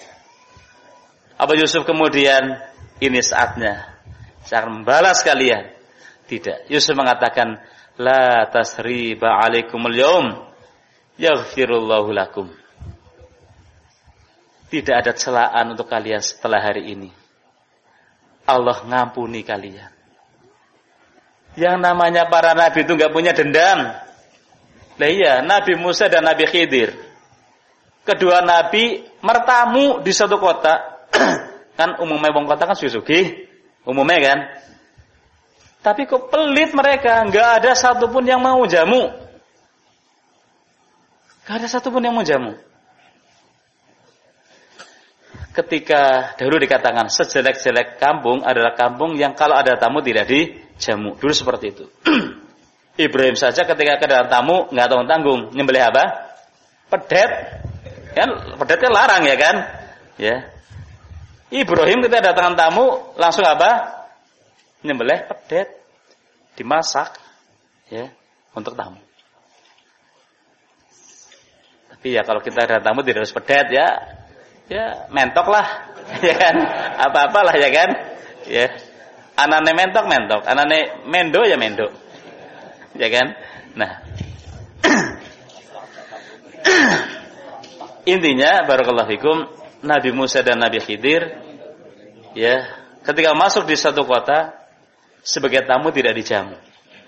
Speaker 1: Apa Yusuf kemudian, ini saatnya saya akan membalas kalian Tidak. Yusuf mengatakan, la tasriba alaikumul yaum, yaghfirullahu lakum. Tidak ada celaan untuk kalian setelah hari ini. Allah ngampuni kalian. Yang namanya para nabi itu enggak punya dendam. Lah iya, Nabi Musa dan Nabi Khidir. Kedua nabi mertamu di satu kota. Kan umumnya wong kota kan sugih-sugih. Umumnya kan. Tapi kok pelit mereka, enggak ada satupun yang mau jamu. Enggak ada satupun yang mau jamu. Ketika dahulu dikatakan sejelek-jelek kampung adalah kampung yang kalau ada tamu tidak dijamu. Dulu seperti itu. Ibrahim saja ketika kedatangan tamu nggak tanggung-tanggung, nyembelih apa? Pedet. Kan pedet kan larang ya kan? Ya. Ibrahim ketika kedatangan tamu langsung apa? Nyembelih pedet. Dimasak ya untuk tamu. Tapi ya kalau kita ada tamu tidak harus pedet ya. Ya mentok lah, ya kan? Apa-apalah ya kan? Ya, anane mentok, anane mendo ya mendo, ya kan? Nah, intinya, barakallahu fikum, Nabi Musa dan Nabi Khidir, ya, ketika masuk di satu kota sebagai tamu tidak dijamu.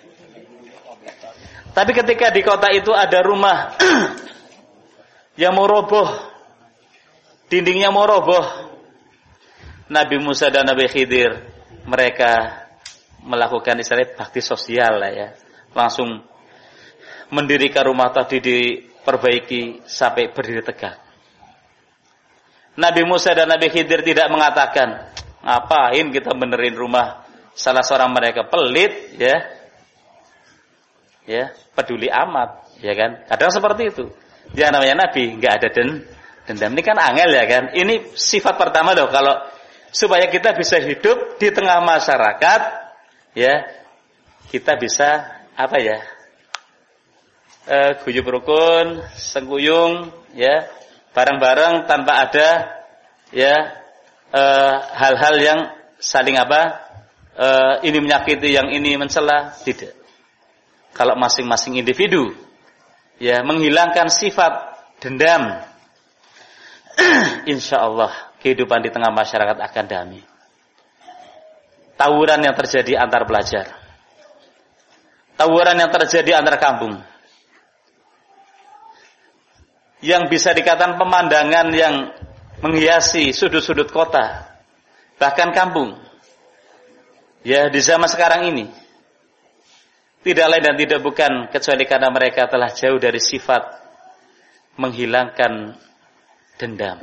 Speaker 1: Tapi ketika di kota itu ada rumah yang mau roboh, dindingnya mau roboh, Nabi Musa dan Nabi Khidir mereka melakukan istilah bakti sosial lah ya. Langsung mendirikan rumah tadi, diperbaiki sampai berdiri tegak. Nabi Musa dan Nabi Khidir tidak mengatakan, ngapain kita benerin rumah salah seorang mereka, pelit ya. Ya, peduli amat, ya kan? Kadang seperti itu. Dia namanya Nabi, enggak ada dendam. Ini kan angel ya kan. Ini sifat pertama loh, kalau supaya kita bisa hidup di tengah masyarakat, ya kita bisa apa ya, guyub rukun, sengguyung, ya bareng-bareng tanpa ada ya hal-hal yang saling apa, ini menyakiti, yang ini mencela, tidak. Kalau masing-masing individu ya menghilangkan sifat dendam, insya Allah kehidupan di tengah masyarakat akan damai. Tawuran yang terjadi antar pelajar, tawuran yang terjadi antar kampung, yang bisa dikatakan pemandangan yang menghiasi sudut-sudut kota, bahkan kampung, ya di zaman sekarang ini, tidak lain dan tidak bukan kecuali karena mereka telah jauh dari sifat menghilangkan dendam.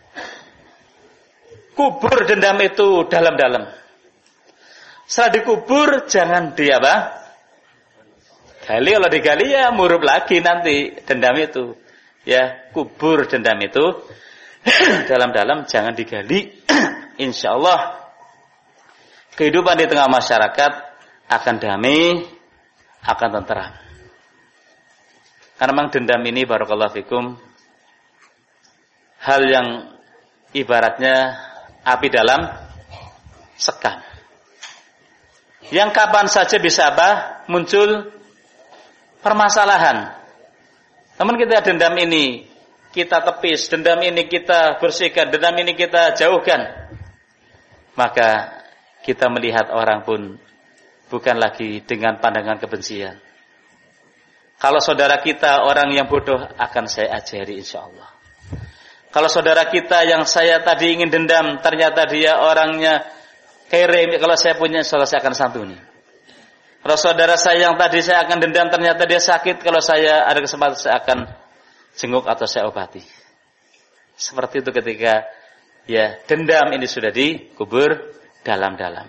Speaker 1: Kubur dendam itu dalam-dalam. Setelah dikubur jangan di apa? Gali, kalau digali ya murup lagi nanti dendam itu. Ya, kubur dendam itu dalam-dalam, jangan digali. Insya Allah kehidupan di tengah masyarakat akan damai, akan tenteram. Karena memang dendam ini, barakallahu fikum, hal yang ibaratnya api dalam sekam, yang kapan saja bisa apa? Muncul permasalahan. Namun kita dendam ini kita tepis, dendam ini kita bersihkan, dendam ini kita jauhkan, maka kita melihat orang pun bukan lagi dengan pandangan kebencian. Kalau saudara kita orang yang bodoh, akan saya ajari insya Allah. Kalau saudara kita yang saya tadi ingin dendam, ternyata dia orangnya kere, kalau saya punya, insya Allah saya akan santuni. Kalau saudara saya yang tadi saya akan dendam, ternyata dia sakit, kalau saya ada kesempatan saya akan jenguk atau saya obati. Seperti itu ketika ya dendam ini sudah dikubur dalam-dalam.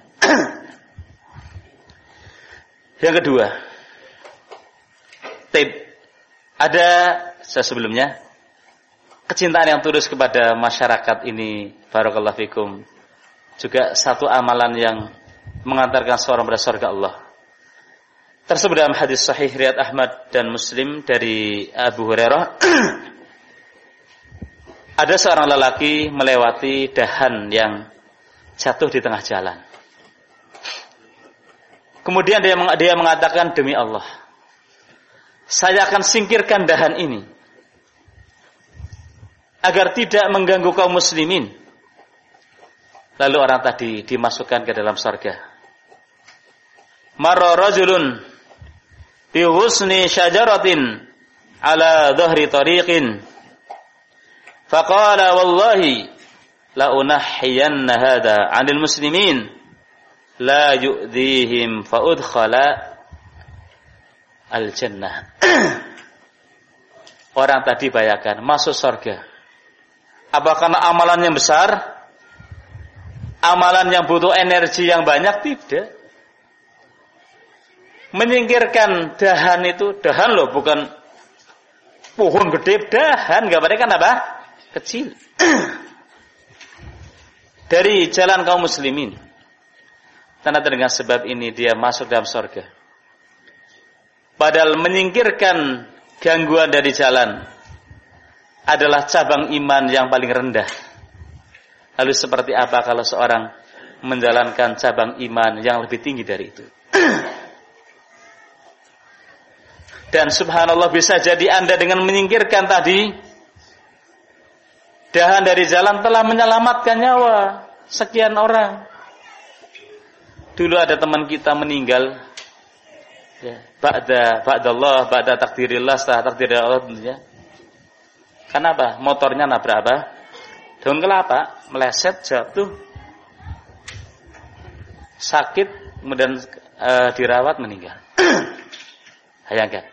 Speaker 1: Yang kedua, ada sebelumnya kecintaan yang tulus kepada masyarakat ini, barakallahu fikum, juga satu amalan yang mengantarkan seorang pada surga Allah. Tersebut dalam hadis sahih riwayat Ahmad dan Muslim dari Abu Hurairah, ada seorang lelaki melewati dahan yang jatuh di tengah jalan. Kemudian dia mengatakan, demi Allah, saya akan singkirkan dahan ini agar tidak mengganggu kaum muslimin. Lalu orang tadi dimasukkan ke dalam surga. Marra rajulun bi husni syajaratin ala dhahri tariqin faqala wallahi la unahhiyanna hadha 'anil muslimin la yu'dhihim fa udkhala al jannah. Orang tadi bayangkan masuk surga. Apa karena amalan yang besar? Amalan yang butuh energi yang banyak? Tidak. Menyingkirkan dahan itu, dahan loh, bukan pohon gede, dahan, gambarnya kan apa? Kecil. Dari jalan kaum muslimin. Karena dengan sebab ini dia masuk dalam surga. Padahal menyingkirkan gangguan dari jalan adalah cabang iman yang paling rendah. Lalu seperti apa kalau seorang menjalankan cabang iman yang lebih tinggi dari itu? Dan subhanallah, bisa jadi Anda dengan menyingkirkan tadi dahan dari jalan telah menyelamatkan nyawa sekian orang. Dulu ada teman kita meninggal, ya, ba'da takdirillah, setelah takdir Allah tentunya. Kenapa? Motornya nabrak apa? Daun kelapa, meleset, jatuh, sakit, kemudian dirawat, meninggal. Bayangkan.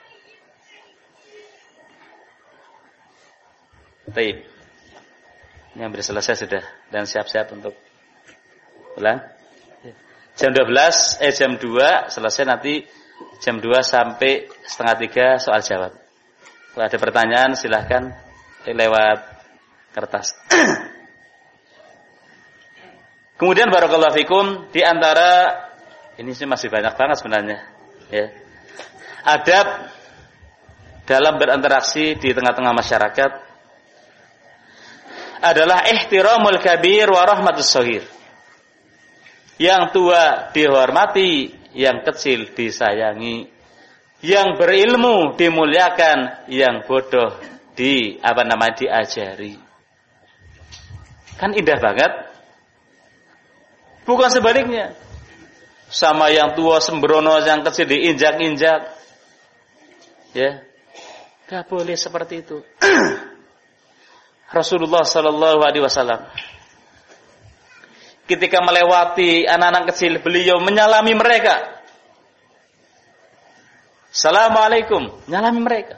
Speaker 1: Baik. Ini hampir selesai sudah dan siap-siap untuk pulang. Jam 12, jam 2 selesai, nanti jam 2 sampai setengah 3 soal jawab. Kalau ada pertanyaan silahkan lewat kertas. Kemudian barakallahu fikum, di antara ini sih masih banyak banget sebenarnya, ya. Adab dalam berinteraksi di tengah-tengah masyarakat adalah ihtiramul kabir wa rahmatus shaghir. Yang tua dihormati, yang kecil disayangi, yang berilmu dimuliakan, yang bodoh diajari. Kan indah banget. Bukan sebaliknya. Sama yang tua sembrono, yang kecil diinjak-injak. Ya. Gak boleh seperti itu. Rasulullah sallallahu alaihi wasallam ketika melewati anak-anak kecil, beliau menyalami mereka. Assalamualaikum, menyalami mereka.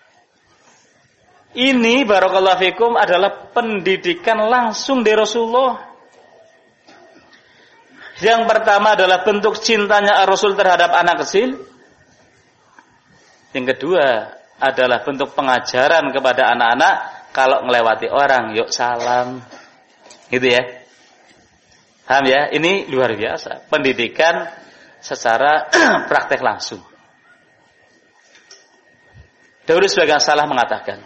Speaker 1: Ini barakallahu fikum adalah pendidikan langsung dari Rasulullah. Yang pertama adalah bentuk cintanya Rasul terhadap anak kecil. Yang kedua adalah bentuk pengajaran kepada anak-anak, kalau melewati orang, yuk salam. Gitu ya. Paham ya? Ini luar biasa. Pendidikan secara praktek langsung. Dahulu sebagian salah mengatakan,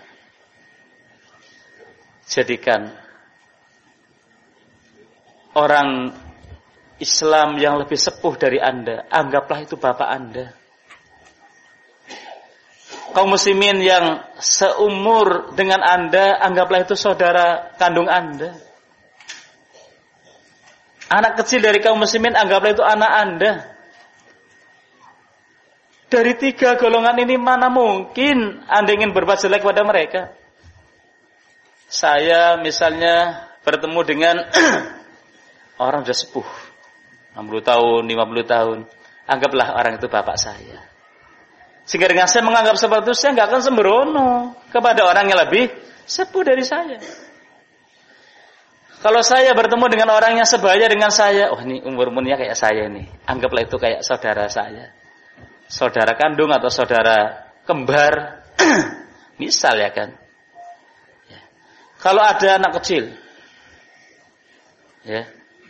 Speaker 1: jadikan orang Islam yang lebih sepuh dari Anda, anggaplah itu bapak Anda. Kaum muslimin yang seumur dengan Anda, anggaplah itu saudara kandung Anda. Anak kecil dari kaum muslimin, anggaplah itu anak Anda. Dari tiga golongan ini, mana mungkin Anda ingin berbuat jelek pada mereka? Saya misalnya bertemu dengan orang sudah sepuh, 60 tahun, 50 tahun. Anggaplah orang itu bapak saya. Sehingga dengan saya menganggap seperti itu, saya nggak akan sembrono kepada orang yang lebih sepuh dari saya. Kalau saya bertemu dengan orang yang sebaya dengan saya, oh ini umurnya kayak saya nih, anggaplah itu kayak saudara saya, saudara kandung atau saudara kembar, misal ya kan. Ya. Kalau ada anak kecil, ya,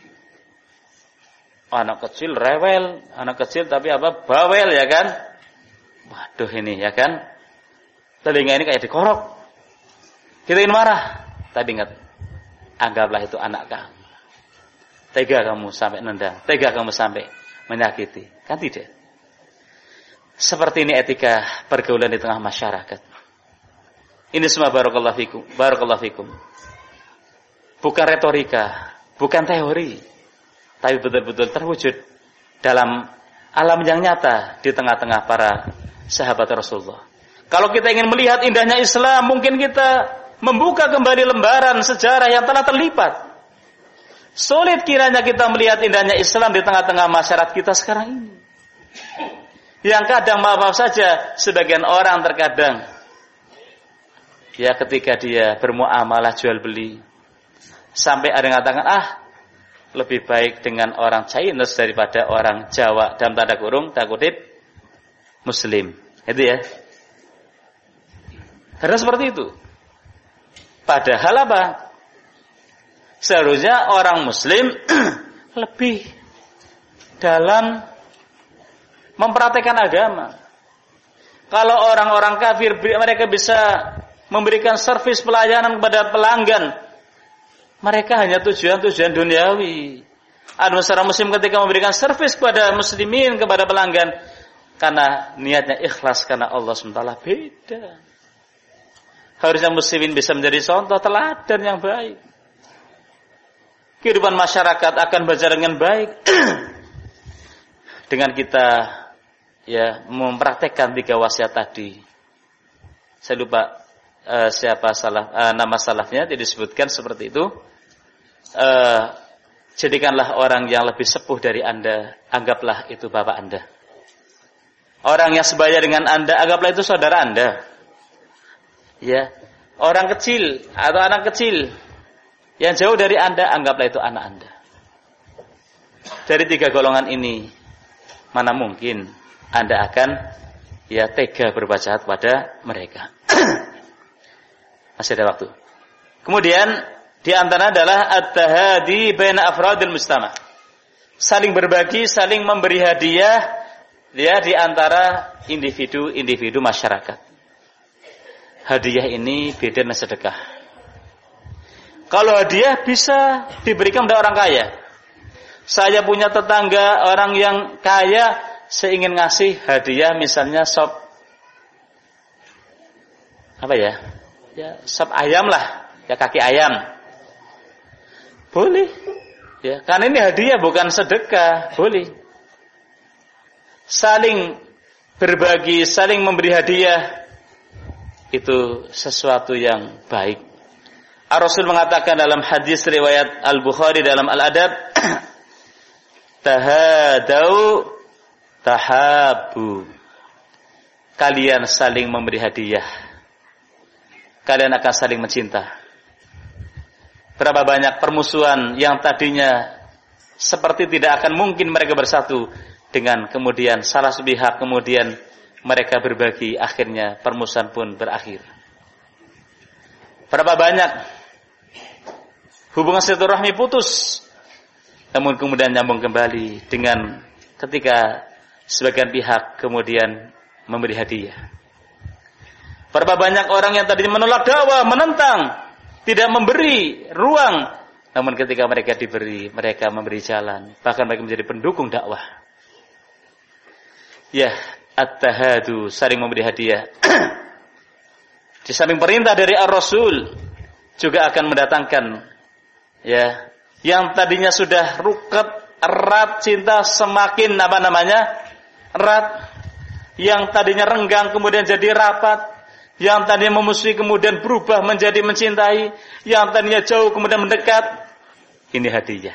Speaker 1: anak kecil rewel, anak kecil tapi apa, bawel ya kan. Waduh ini ya kan, telinga ini kayak dikorok. Kita ingin marah, tapi ingat, anggaplah itu anak kamu. Tega kamu sampai nendang, tega kamu sampai
Speaker 2: menyakiti. Kan tidak. Seperti ini etika pergaulan di tengah masyarakat. Ini semua barakallahu fikum. Bukan retorika, bukan teori, tapi betul-betul terwujud dalam alam yang nyata di tengah-tengah para sahabat Rasulullah. Kalau kita ingin melihat indahnya Islam, mungkin kita membuka kembali lembaran sejarah yang telah terlipat. Sulit kiranya kita melihat indahnya Islam di tengah-tengah masyarakat kita sekarang ini. Yang kadang maaf saja, sebagian orang terkadang ya ketika dia bermuamalah jual beli, sampai ada yang mengatakan, lebih baik dengan orang Chinese daripada orang Jawa, dalam tanda kurung, kutip, Muslim. Itu ya. Karena seperti itu. Padahal apa? Seharusnya orang Muslim lebih dalam mempraktekkan agama. Kalau orang-orang kafir, mereka bisa memberikan servis pelayanan kepada pelanggan, mereka hanya tujuan-tujuan duniawi. Seorang muslim ketika memberikan servis kepada muslimin, kepada pelanggan, karena niatnya ikhlas karena Allah SWT, beda. Harusnya muslimin bisa menjadi contoh teladan yang baik. Kehidupan masyarakat akan berjalan dengan baik dengan kita ya mempraktekkan 3 wasiat tadi. Saya lupa nama salafnya, tidak disebutkan seperti itu. Jadikanlah orang yang lebih sepuh dari Anda, anggaplah itu bapak Anda. Orang yang sebaya dengan Anda, anggaplah itu saudara Anda. Ya, orang kecil atau anak kecil yang jauh dari Anda, anggaplah itu anak Anda. Dari 3 golongan ini, mana mungkin Anda akan ya tega berbuat jahat pada mereka? Masih ada waktu. Kemudian di antara adalah at-tahadi baina afradil mujtama. Saling berbagi, saling memberi hadiah ya di antara individu-individu masyarakat. Hadiah ini beda dengan sedekah. Kalau hadiah bisa diberikan kepada orang kaya. Saya punya tetangga orang yang kaya, saya ingin ngasih hadiah misalnya sop apa ya? Ya, sop ayam lah, ya kaki ayam. Boleh. Ya, karena ini hadiah bukan sedekah, boleh. Saling berbagi, saling memberi hadiah itu sesuatu yang baik. Rasul mengatakan dalam hadis riwayat Al-Bukhari dalam Al-Adab, tahadau tahabu. Kalian saling memberi hadiah, kalian akan saling mencinta. Berapa banyak permusuhan yang tadinya seperti tidak akan mungkin mereka bersatu, dengan kemudian salah sepihak kemudian mereka berbagi, akhirnya permusuhan pun berakhir. Berapa banyak hubungan silaturahmi putus, namun kemudian nyambung kembali dengan ketika sebagian pihak kemudian memberi hadiah. Berapa banyak orang yang tadinya menolak dakwah, menentang, tidak memberi ruang, namun ketika mereka diberi, mereka memberi jalan, bahkan mereka menjadi pendukung dakwah. Ya, at-tahadu, saling memberi hadiah. Di samping perintah dari Ar-Rasul juga akan mendatangkan ya, yang tadinya sudah ruket, erat cinta semakin erat, yang tadinya renggang kemudian jadi rapat, yang tadinya memusuhi kemudian berubah menjadi mencintai, yang tadinya jauh kemudian mendekat. Ini hadiah.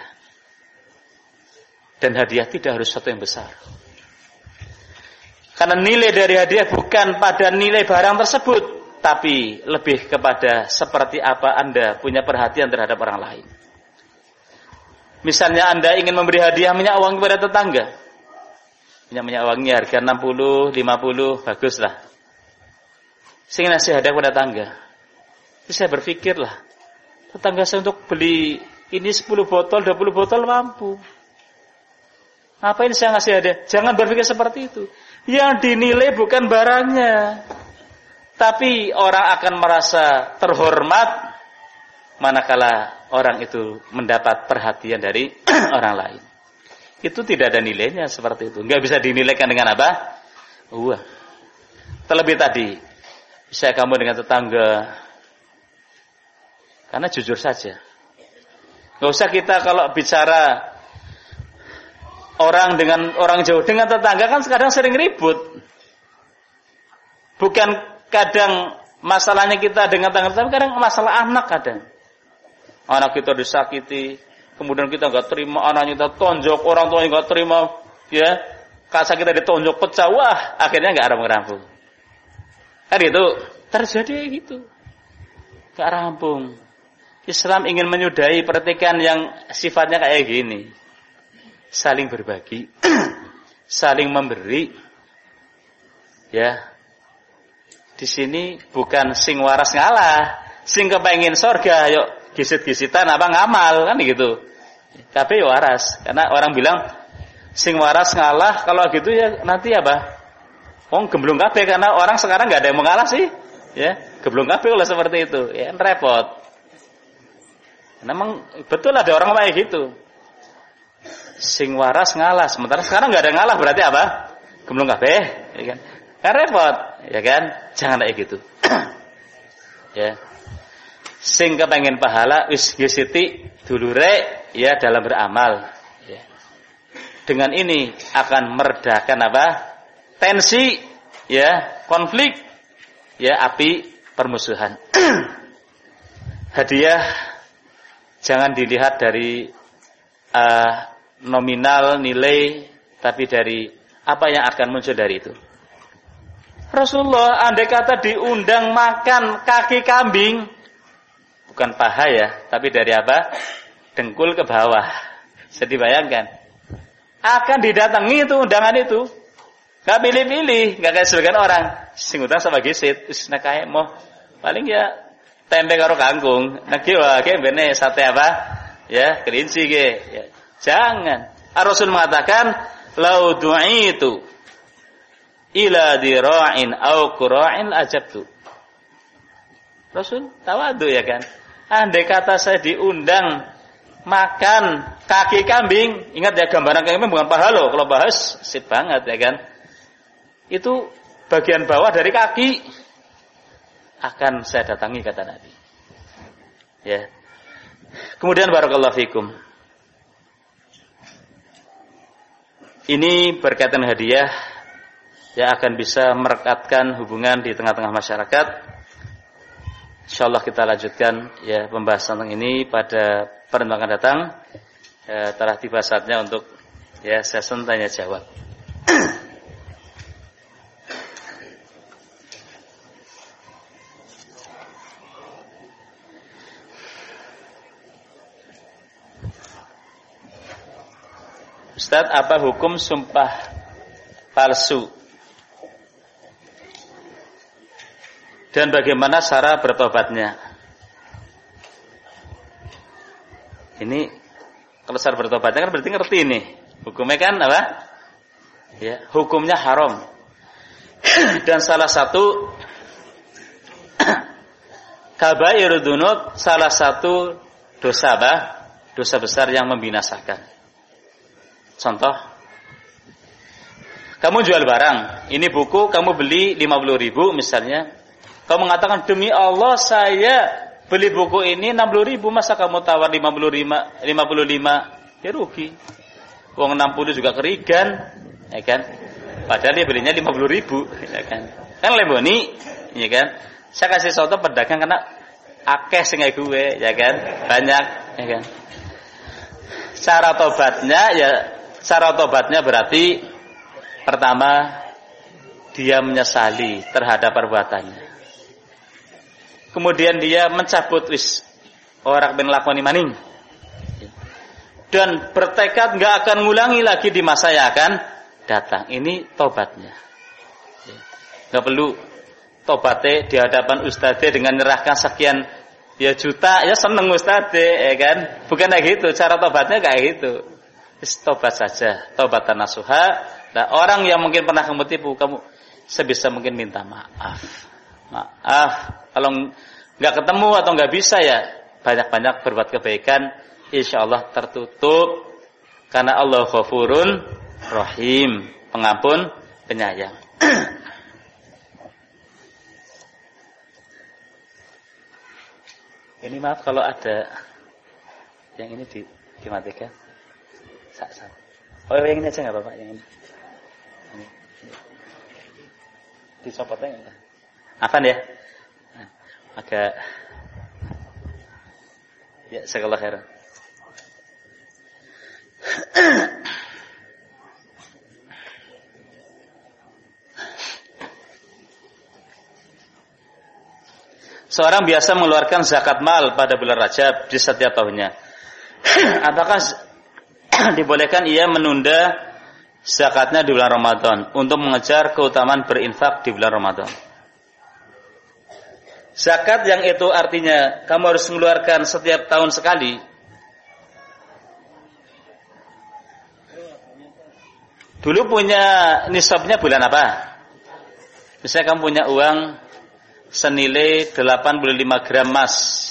Speaker 2: Dan hadiah tidak harus sesuatu yang besar. Karena nilai dari hadiah bukan pada nilai barang tersebut, tapi lebih kepada seperti apa Anda punya perhatian terhadap orang lain. Misalnya Anda ingin memberi hadiah minyak wangi kepada tetangga. Minyak wangi harga 60, 50, baguslah. Saya ingin ngasih hadiah kepada tetangga. Terus saya berpikirlah, tetangga saya untuk beli ini 10 botol, 20 botol mampu. Ngapain saya ngasih hadiah? Jangan berpikir seperti itu. Yang dinilai bukan barangnya, tapi orang akan merasa terhormat manakala orang itu mendapat perhatian dari orang lain.
Speaker 1: Itu tidak ada nilainya seperti itu. Enggak bisa dinilaikan dengan apa? Uang. Terlebih tadi, saya kamu dengan tetangga. Karena jujur saja. Enggak usah kita kalau bicara orang dengan orang jauh, dengan tetangga kan kadang sering ribut. Bukan kadang masalahnya kita dengan tetangga, tapi kadang masalah anak kadang. Anak kita disakiti, kemudian kita enggak terima, anaknya kita tonjok, orang tuanya enggak terima, ya. Kasa kita ditonjok pecah, wah, akhirnya enggak rampung-rampung. Kan itu terjadi gitu. Enggak rampung. Islam ingin menyudahi pertikaian yang sifatnya kayak gini. Saling berbagi, saling memberi. Ya. Di sini bukan sing waras ngalah, sing kepengin surga, yuk gisit-gisitan apa ngamal kan gitu. Kabeh waras, karena orang bilang sing waras ngalah, kalau gitu ya nanti apa? Wong gemblung kabeh, karena orang sekarang enggak ada yang mengalah sih. Ya, gemblung kabeh kalau seperti itu, ya repot. Memang betul ada orang kayak gitu. Sing waras ngalah, sementara sekarang enggak ada yang ngalah, berarti apa? Gemblung kabeh, ya kan? Kan repot, ya kan? Jangan kayak gitu. Ya. Sing kepengen pahala wis ngisiti dulure ya dalam beramal. Ya. Dengan ini akan meredakan apa? Tensi, ya, konflik, ya, api permusuhan. Hadiah jangan dilihat dari nominal nilai, tapi dari apa yang akan muncul dari itu. Rasulullah andai kata diundang makan kaki kambing, bukan paha ya, tapi dari apa? Dengkul ke bawah. Bisa dibayangkan. Akan didatangi itu undangan itu. Gak pilih-pilih, gak kayak sebagian orang. Sing utang sama gisit, wis nek kae moh paling ya tempe karo kangkung. Nek ki wae bene sate apa? Ya, kelinci ge. Ya. Jangan. Rasul mengatakan, "Lau du'itu ila dira'in au qura'in ajabtu." Rasul tawadu ya kan. Andai kata saya diundang makan kaki kambing, ingat ya gambaran kaki kambing bukan paha loh. Kalau paha sip banget ya kan. Itu bagian bawah dari kaki akan saya datangi kata Nabi. Ya. Kemudian barakallahu fikum. Ini berkaitan hadiah yang akan bisa merekatkan hubungan di tengah-tengah masyarakat. Insyaallah kita lanjutkan ya pembahasan tentang ini pada pertemuan akan datang. Ya, telah tiba saatnya untuk ya sesi tanya jawab. Ustaz, apa hukum sumpah palsu? Dan bagaimana cara bertobatnya? Ini kalau cara bertobatnya kan berarti ngerti nih. Hukumnya kan apa? Ya, hukumnya haram. Dan salah satu kabairud dzunub, salah satu dosa apa? Dosa besar yang membinasakan. Contoh, kamu jual barang, ini buku kamu beli 50.000 misalnya. Kamu mengatakan demi Allah saya beli buku ini 60.000, masa kamu tawar 55, ya rugi. Uang 60 juga kerigan, ya kan? Padahal dia belinya 50.000, ya kan? Kan leboni, ya kan? Saya kasih contoh pedagang karena akeh sing gue, ya kan? Banyak, ya kan? Cara tobatnya berarti pertama dia menyesali terhadap perbuatannya. Kemudian dia mencabut orang ben lakoni maning. Dan bertekad enggak akan ngulangi lagi di masa yang akan datang. Ini tobatnya. Enggak perlu tobatnya di hadapan ustadznya dengan menyerahkan sekian ya juta, ya seneng ustadznya, ya kan? Bukan kayak gitu, cara tobatnya kayak gitu. Tobat saja, tobatan nasuha. Nah, orang yang mungkin pernah kamu tipu, kamu sebisa mungkin minta maaf. Kalau nggak ketemu atau nggak bisa ya banyak-banyak berbuat kebaikan, insya Allah tertutup Karena Allah Ghafurun Rahim, pengampun, penyayang. Ini maaf kalau ada yang ini dimatikan. Oh, yang ini aja nggak apa-apa, yang ini. Dicopotnya enggak? Afan ya? Agak ya, jazakallahu khairan. Seorang biasa mengeluarkan zakat mal pada bulan Rajab di setiap tahunnya. Apakah dibolehkan ia menunda zakatnya di bulan Ramadan untuk mengejar keutamaan berinfak di bulan Ramadan? Zakat yang itu artinya kamu harus mengeluarkan setiap tahun sekali. Dulu punya nisabnya bulan apa? Misalnya kamu punya uang senilai 85 gram emas,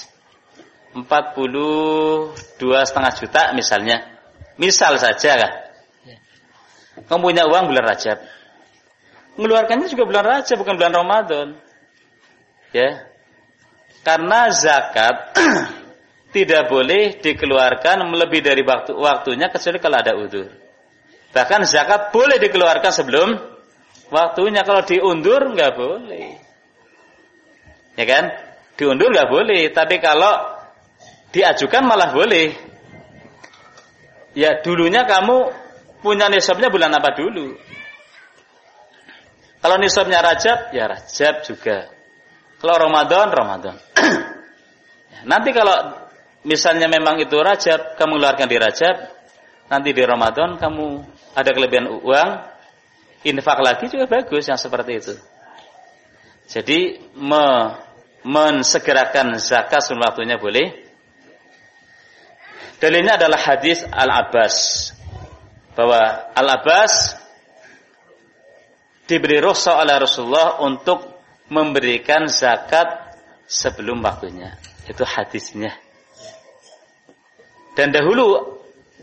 Speaker 1: 42,5 juta misalnya. Misal saja kan. Kamu punya uang bulan Rajab. Mengeluarkannya juga bulan Rajab, bukan bulan Ramadan. Ya. Karena zakat tidak boleh dikeluarkan melebihi dari waktunya kecuali kalau ada udzur. Bahkan zakat boleh dikeluarkan sebelum waktunya. Kalau diundur nggak boleh. Ya kan? Diundur nggak boleh, tapi kalau diajukan malah boleh. Ya, dulunya kamu punya nisabnya bulan apa dulu? Kalau nisabnya Rajab, ya Rajab juga. Kalau Ramadan, Ramadan. Nanti kalau misalnya memang itu Rajab, kamu keluarkan di Rajab, nanti di Ramadan kamu ada kelebihan uang, infak lagi juga bagus yang seperti itu. Jadi mensegerakan zakat sebelum waktunya boleh. Dalilnya adalah hadis Al-Abbas, bahwa Al-Abbas diberi rukhsah oleh Rasulullah untuk memberikan zakat sebelum waktunya. Itu hadisnya. Dan dahulu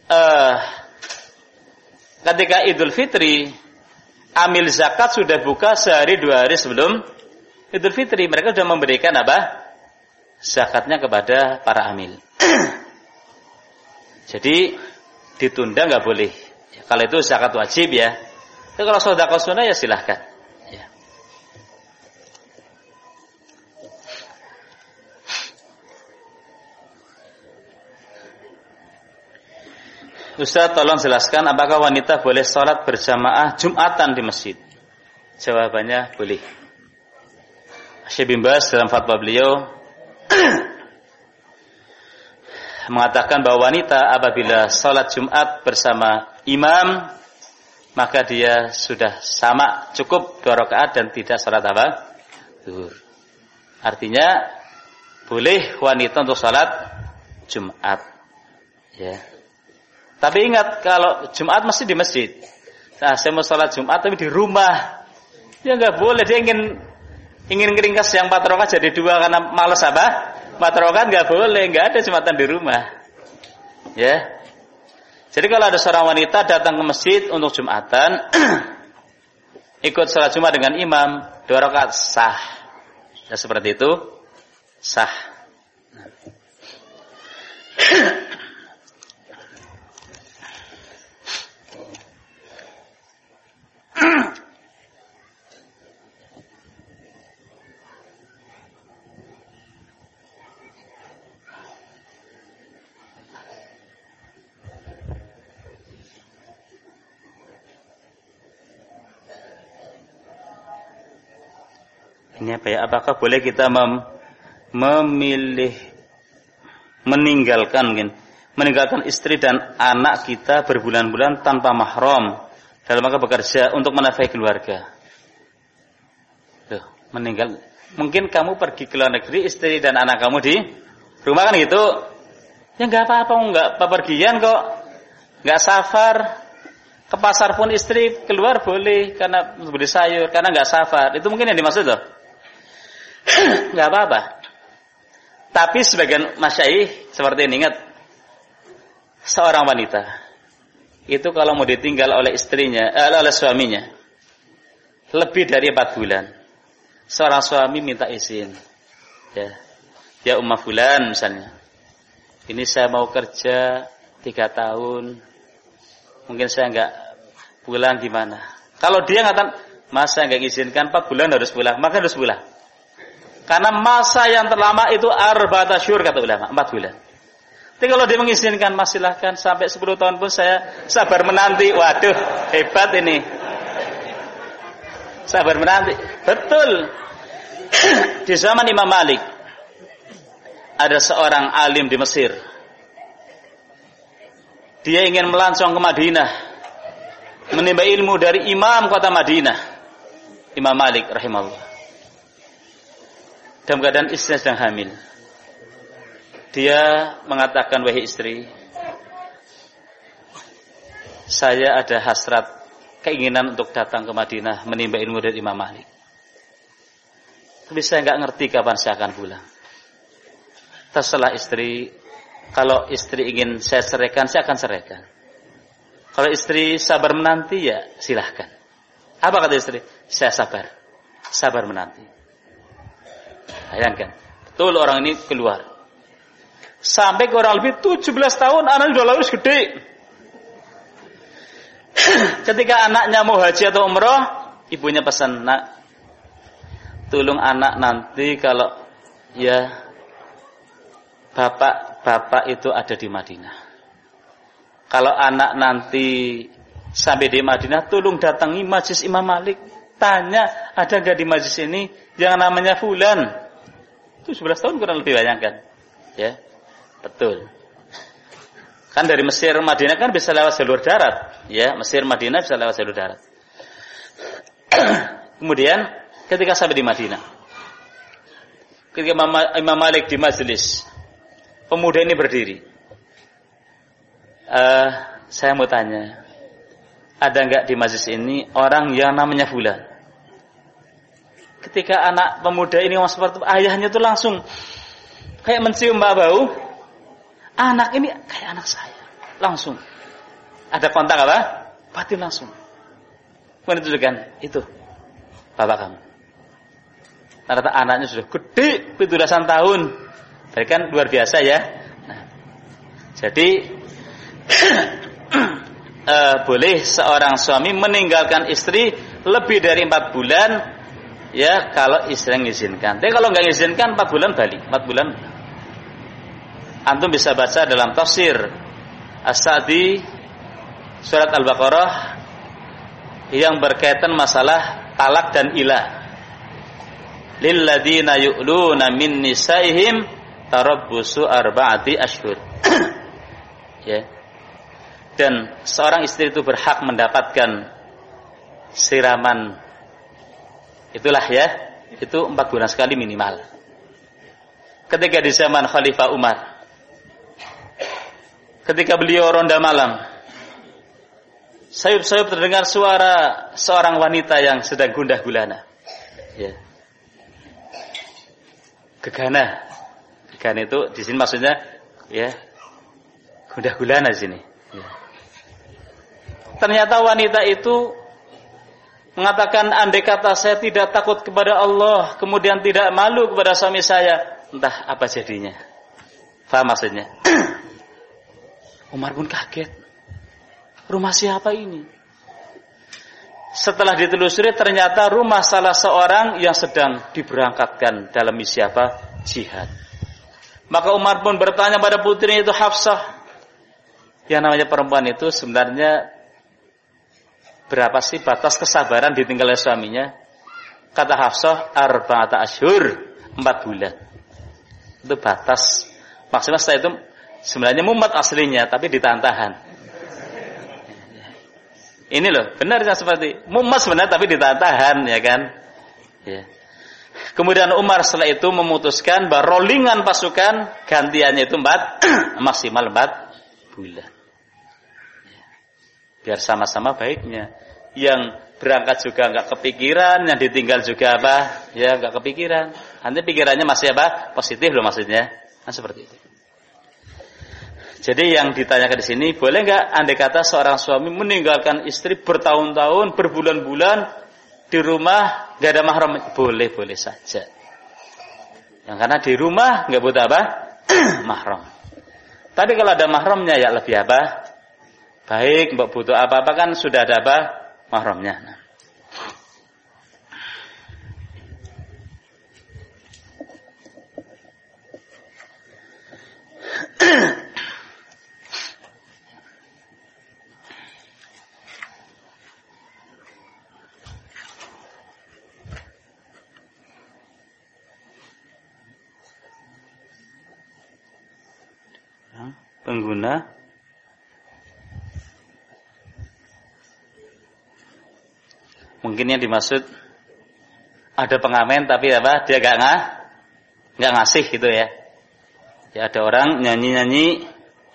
Speaker 1: ketika Idul Fitri, amil zakat sudah buka sehari 2 hari sebelum Idul Fitri. Mereka sudah memberikan apa? Zakatnya kepada para amil. Jadi ditunda nggak boleh. Ya, kalau itu zakat wajib ya. Tapi kalau sedekah sunnah ya silahkan. Ya. Ustaz, tolong jelaskan apakah wanita boleh sholat berjamaah Jumatan di masjid? Jawabannya boleh. Syekh bin Baz dalam fatwa beliau mengatakan bahwa wanita apabila sholat Jumat bersama imam, maka dia sudah sama, cukup 2 rakaat dan tidak sholat apa? Zuhur. Artinya boleh wanita untuk sholat Jumat. Ya. Tapi ingat, kalau Jumat mesti di masjid. Nah, saya mau sholat Jumat tapi di rumah, ya nggak boleh. Dia ingin ringkas yang 4 rakaat jadi 2 karena malas apa? 4 rakaat nggak boleh, nggak ada Jumatan di rumah. Ya. Jadi kalau ada seorang wanita datang ke masjid untuk Jumatan, ikut sholat Jumat dengan imam, 2 rakaat sah. Ya seperti itu, sah. Ini apa ya? Apakah boleh kita memilih meninggalkan istri dan anak kita berbulan-bulan tanpa mahram dalam rangka bekerja untuk menafkahi keluarga? Loh, meninggal. Mungkin kamu pergi ke luar negeri, istri dan anak kamu di rumah kan gitu? Ya nggak apa-apa, nggak pepergian kok, nggak safar. Ke pasar pun istri keluar boleh karena beli sayur, karena nggak safar. Itu mungkin yang dimaksud loh. Nggak apa-apa. Tapi sebagian masyayikh seperti ini, ingat, seorang wanita
Speaker 2: itu kalau mau ditinggal oleh istrinya, oleh suaminya lebih dari 4 bulan, seorang suami minta izin, ya Ummah Fulan misalnya, ini saya mau kerja 3 tahun, mungkin saya enggak pulang gimana? Kalau dia ngatakan, Mas saya enggak izinkan 4 bulan harus pulang, maka harus pulang. Karena masa yang terlama itu 4 asyhur kata ulama, 4 bulan. Tapi kalau dia mengizinkan, Mas silahkan sampai 10 tahun pun saya sabar menanti. Waduh, hebat ini. Sabar menanti. Betul. Di zaman Imam Malik ada seorang alim di Mesir. Dia ingin melancong ke Madinah, menimba ilmu dari imam kota Madinah, Imam Malik rahimahullah. Dalam keadaan istrinya sedang hamil. Dia mengatakan, wahai istri, saya ada hasrat, keinginan untuk datang ke Madinah menimba ilmu dari Imam Malik. Tapi saya enggak ngerti kapan saya akan pulang. Terserah istri, kalau istri ingin saya ceraikan, saya akan ceraikan. Kalau istri sabar menanti, ya silahkan. Apa kata istri? Saya sabar menanti. Bayangkan, betul orang ini keluar. Sampai kurang lebih 17 tahun, anaknya sudah lulus gede. Ketika anaknya mau haji atau umroh, ibunya pesan, nak, tolong anak nanti kalau ya bapak itu ada di Madinah. Kalau anak nanti sampai di Madinah, tolong datangi majlis Imam Malik. Tanya, ada nggak di majlis ini yang namanya Fulan? 17 tahun kurang lebih, bayangkan. Ya, betul. Kan dari Mesir Madinah kan bisa lewat jalur darat. Ya, Mesir Madinah bisa lewat jalur darat. Kemudian ketika sampai di Madinah, ketika Imam Malik di majelis, pemuda ini berdiri. Saya mau tanya, ada enggak di majelis ini orang yang namanya Fulan? Ketika anak pemuda ini ngomong seperti itu, ayahnya itu langsung kayak mencium bau. Anak ini kayak anak saya. Langsung ada kontak apa? Batin langsung. Kemudian ditunjukkan, itu bapak kamu. Ternyata anaknya sudah gede, 17 tahun. Berarti kan luar biasa ya. Nah, jadi boleh seorang suami meninggalkan istri lebih dari 4 bulan, ya kalau istri mengizinkan. Tapi kalau nggak mengizinkan 4 bulan balik. 4 bulan. Antum bisa baca dalam tafsir As-Sa'di surat Al-Baqarah yang berkaitan masalah talak dan ilah. Lilladzina yu'luna min nisaihim tarabbusu 4 asyhur. Ya. Dan seorang istri itu berhak mendapatkan siraman. Itulah ya, itu 4 bulan sekali minimal. Ketika di zaman Khalifah Umar, ketika beliau ronda malam, sayup-sayup terdengar suara seorang wanita yang sedang gundah gulana. Ya. Gegana. Gegana itu di sini maksudnya ya gundah gulana di sini. Ya. Ternyata wanita itu mengatakan, andai kata saya tidak takut kepada Allah, kemudian tidak malu kepada suami saya, entah apa jadinya. Faham maksudnya? Umar pun kaget. Rumah siapa ini? Setelah ditelusuri, ternyata rumah salah seorang yang sedang diberangkatkan dalam misi apa? Jihad. Maka Umar pun bertanya pada putrinya itu Hafsah. Yang namanya perempuan itu sebenarnya berapa sih batas kesabaran ditinggal oleh suaminya? Kata Hafsah, 4 asyhur, 4 bulan. Itu batas. Maksudnya setelah itu sebenarnya mumet aslinya, tapi ditahan-tahan. Ini loh, benar kan seperti mumet sebenarnya tapi ditahan-tahan, ya kan? Ya. Kemudian Umar setelah itu memutuskan bahwa rollingan pasukan gantiannya itu 4 maksimal 4 bulan. Biar sama-sama baiknya. Yang berangkat juga enggak kepikiran, yang ditinggal juga apa? Ya enggak kepikiran. Nanti pikirannya masih apa? Positif loh maksudnya. Kan seperti itu.
Speaker 1: Jadi yang ditanyakan di sini, boleh nggak andai kata seorang suami meninggalkan istri bertahun-tahun, berbulan-bulan di rumah nggak ada mahram? Boleh, boleh saja. Yang karena di rumah nggak butuh apa? Mahram. Tapi kalau ada mahramnya ya lebih apa? Baik, mbak butuh apa-apa kan sudah ada apa? Mahramnya. Nah. Pengguna mungkin yang dimaksud ada pengamen tapi apa dia nggak ngasih gitu ya. Ya ada orang nyanyi-nyanyi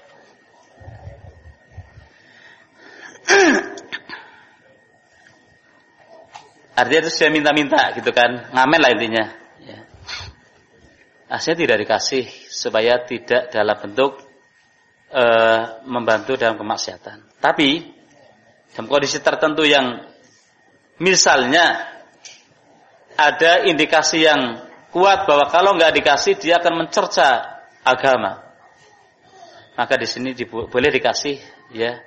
Speaker 1: artinya itu sudah minta-minta gitu kan, ngamen lah intinya ya. Aslinya tidak dikasih supaya tidak dalam bentuk membantu dalam kemaksiatan. Tapi dalam kondisi tertentu yang misalnya ada indikasi yang kuat bahwa kalau nggak dikasih dia akan mencerca agama, maka di sini boleh dikasih ya.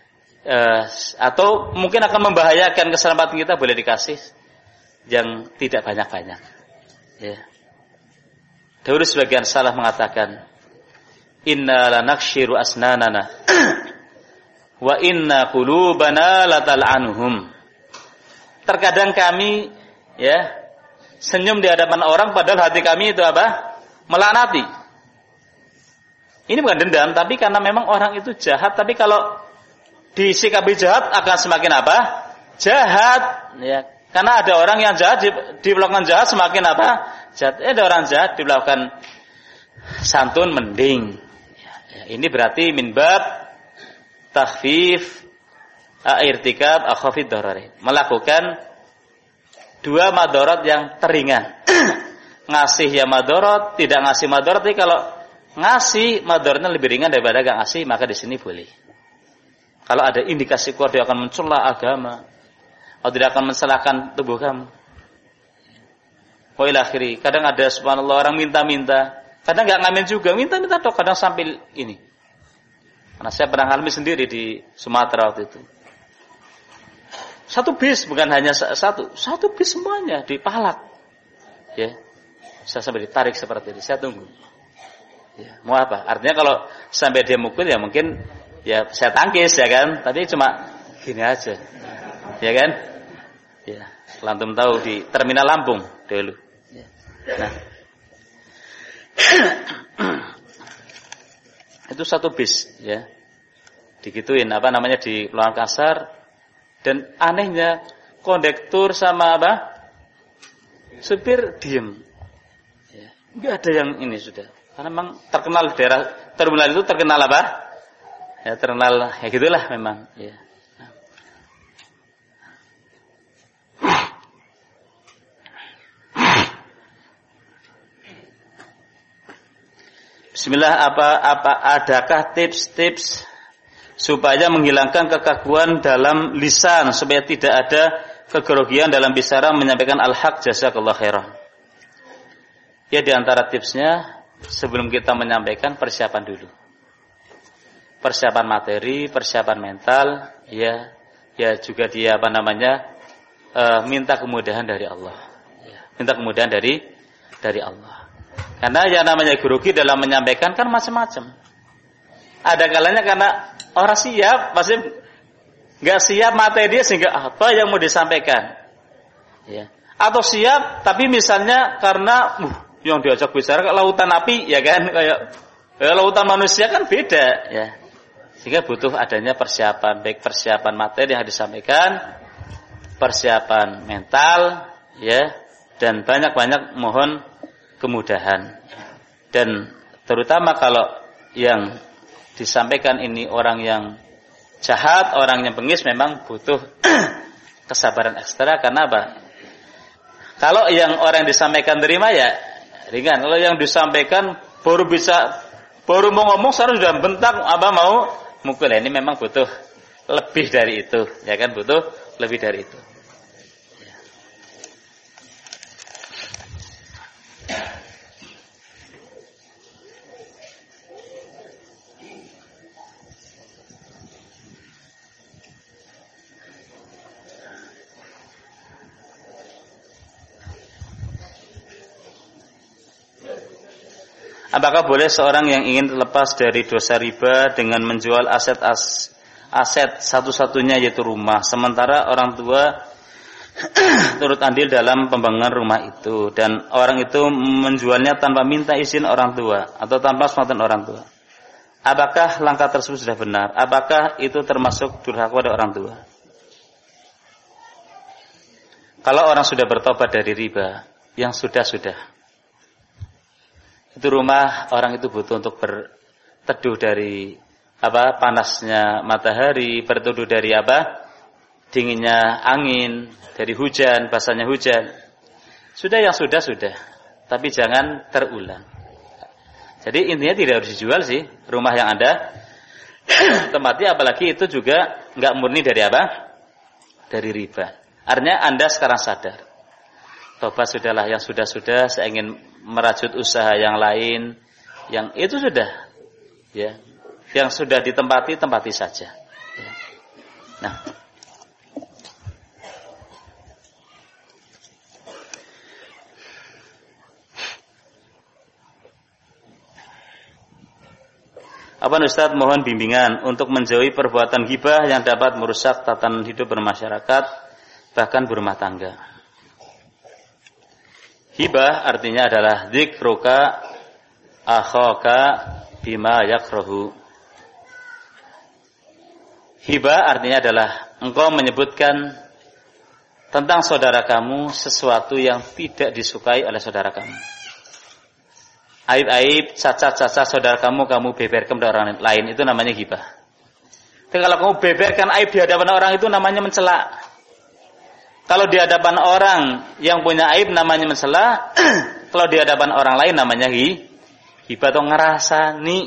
Speaker 1: Atau mungkin akan membahayakan keselamatan kita, boleh dikasih yang tidak banyak-banyak ya. Dahulu sebagian salaf mengatakan inna lanakshiru asnanana wa inna qulubana latal'anuhum. Terkadang kami ya senyum di hadapan orang padahal hati kami itu apa? Melaknati. Ini bukan dendam, tapi karena memang orang itu jahat, tapi kalau disikapi jahat akan semakin apa? Jahat ya. Karena ada orang yang jahat diperlakukan jahat semakin apa? Jahat. Ada orang jahat diperlakukan santun mending. Ini berarti min bab takhfif irtikab akhafid dararain. Melakukan dua madarat yang teringan. Ngasih ya madarat, tidak ngasih madarat. Tapi kalau ngasih madaratnya lebih ringan daripada enggak ngasih, maka di sini boleh. Kalau ada indikasi kuat dia akan mencela agama, atau tidak akan mencelakakan tubuh kamu. Wa ila akhiri. Kadang ada subhanallah orang minta-minta. Kadang nggak ngamen juga, minta-minta toh, kadang sambil ini. Karena saya pernah ngalami sendiri di Sumatera waktu itu. Satu bis, bukan hanya satu bis semuanya dipalak. Ya, saya sampai ditarik seperti itu. Saya tunggu. Ya, mau apa? Artinya kalau sampai dia mukul ya mungkin ya saya tangkis ya kan. Tapi cuma gini aja, ya kan? Ya, lantum tahu di Terminal Lampung dulu. Ya. Nah. Itu satu bis ya. Digituin apa namanya di Pulau Kasar, dan anehnya kondektur sama apa? Supir diem. Ya. Enggak ada yang ini sudah. Karena memang terkenal daerah terminal itu terkenal apa? Ya terkenal ya gitulah memang ya. Bismillah, adakah tips-tips supaya menghilangkan kekaguan dalam lisan supaya tidak ada kegrogian dalam bicara menyampaikan al-haq? Jazakallahu khairan. Ya, di antara tipsnya sebelum kita menyampaikan persiapan dulu. Persiapan materi, persiapan mental, ya juga dia minta kemudahan dari Allah. Ya, minta kemudahan dari Allah. Karena yang namanya grogi dalam menyampaikan kan macam-macam. Ada kalanya karena orang siap, pasti nggak siap materi dia sehingga apa yang mau disampaikan. Ya. Atau siap tapi misalnya karena yang diajak bicara ke lautan api, ya kan, kayak lautan manusia kan beda, ya. Sehingga butuh adanya persiapan, baik persiapan materi yang disampaikan, persiapan mental, ya, dan banyak-banyak mohon kemudahan. Dan terutama kalau yang disampaikan ini orang yang jahat, orang yang bengis, memang butuh kesabaran ekstra. Karena apa? Kalau yang orang yang disampaikan terima ya ringan. Kalau yang disampaikan baru bisa Baru mau ngomong sekarang sudah bentak apa mau mukul. Ini memang butuh lebih dari itu, ya kan, butuh lebih dari itu. Apakah boleh seorang yang ingin terlepas dari dosa riba dengan menjual aset satu-satunya yaitu rumah, sementara orang tua turut andil dalam pembangunan rumah itu dan orang itu menjualnya tanpa minta izin orang tua atau tanpa sepengetahuan orang tua? Apakah langkah tersebut sudah benar? Apakah itu termasuk durhaka pada orang tua? Kalau orang sudah bertobat dari riba, yang sudah itu rumah orang itu butuh untuk berteduh dari panasnya matahari, berteduh dari dinginnya angin, dari hujan, basahnya hujan. Sudah yang sudah, tapi jangan terulang. Jadi intinya tidak harus dijual sih rumah yang ada tempatnya, apalagi itu juga nggak murni dari dari riba. Artinya Anda sekarang sadar, tobat sudahlah, yang sudah saya ingin merajut usaha yang lain, yang itu sudah, ya, yang sudah ditempati saja. Ya. Nah, Ustaz, mohon bimbingan untuk menjauhi perbuatan ghibah yang dapat merusak tatanan hidup bermasyarakat, bahkan berumah tangga. Hibah artinya adalah dzikruka akhaka bima yakrahu. Hibah artinya adalah engkau menyebutkan tentang saudara kamu sesuatu yang tidak disukai oleh saudara kamu. Aib-aib, cacat-cacat saudara kamu beberkan kepada orang lain, itu namanya hibah. Tapi kalau kamu beberkan aib di hadapan orang, itu namanya mencela. Kalau di hadapan orang yang punya aib namanya mencela, kalau di hadapan orang lain namanya hibah atau ngerasani.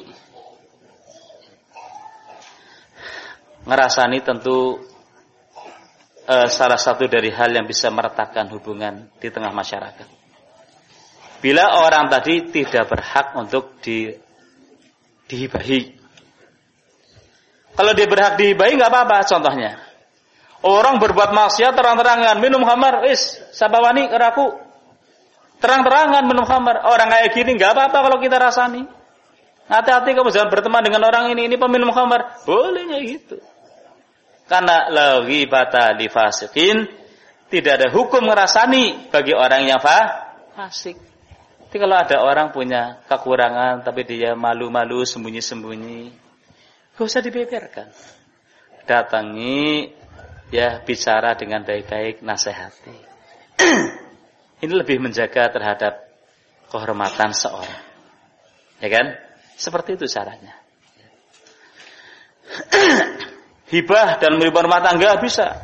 Speaker 1: Ngerasani tentu salah satu dari hal yang bisa meretakkan hubungan di tengah masyarakat. Bila orang tadi tidak berhak untuk dihibahi. Kalau dia berhak dihibahi nggak apa-apa. Contohnya, orang berbuat maksiat terang-terangan, minum khamar, sabawani keraku, terang-terangan minum khamar. Orang kayak gini nggak apa-apa kalau kita rasani. Hati-hati kamu jangan berteman dengan orang ini peminum khamar. Bolehnya gitu. Karena la ghibata li fasiqin, tidak ada hukum ngerasani bagi orang yang fasik. Jadi kalau ada orang punya kekurangan tapi dia malu-malu, sembunyi-sembunyi, gak usah dibeberkan. Datangi, ya, bicara dengan baik-baik, nasihati. Ini lebih menjaga terhadap kehormatan seorang. Ya kan? Seperti itu caranya. Hibah dan meribah rumah tangga bisa.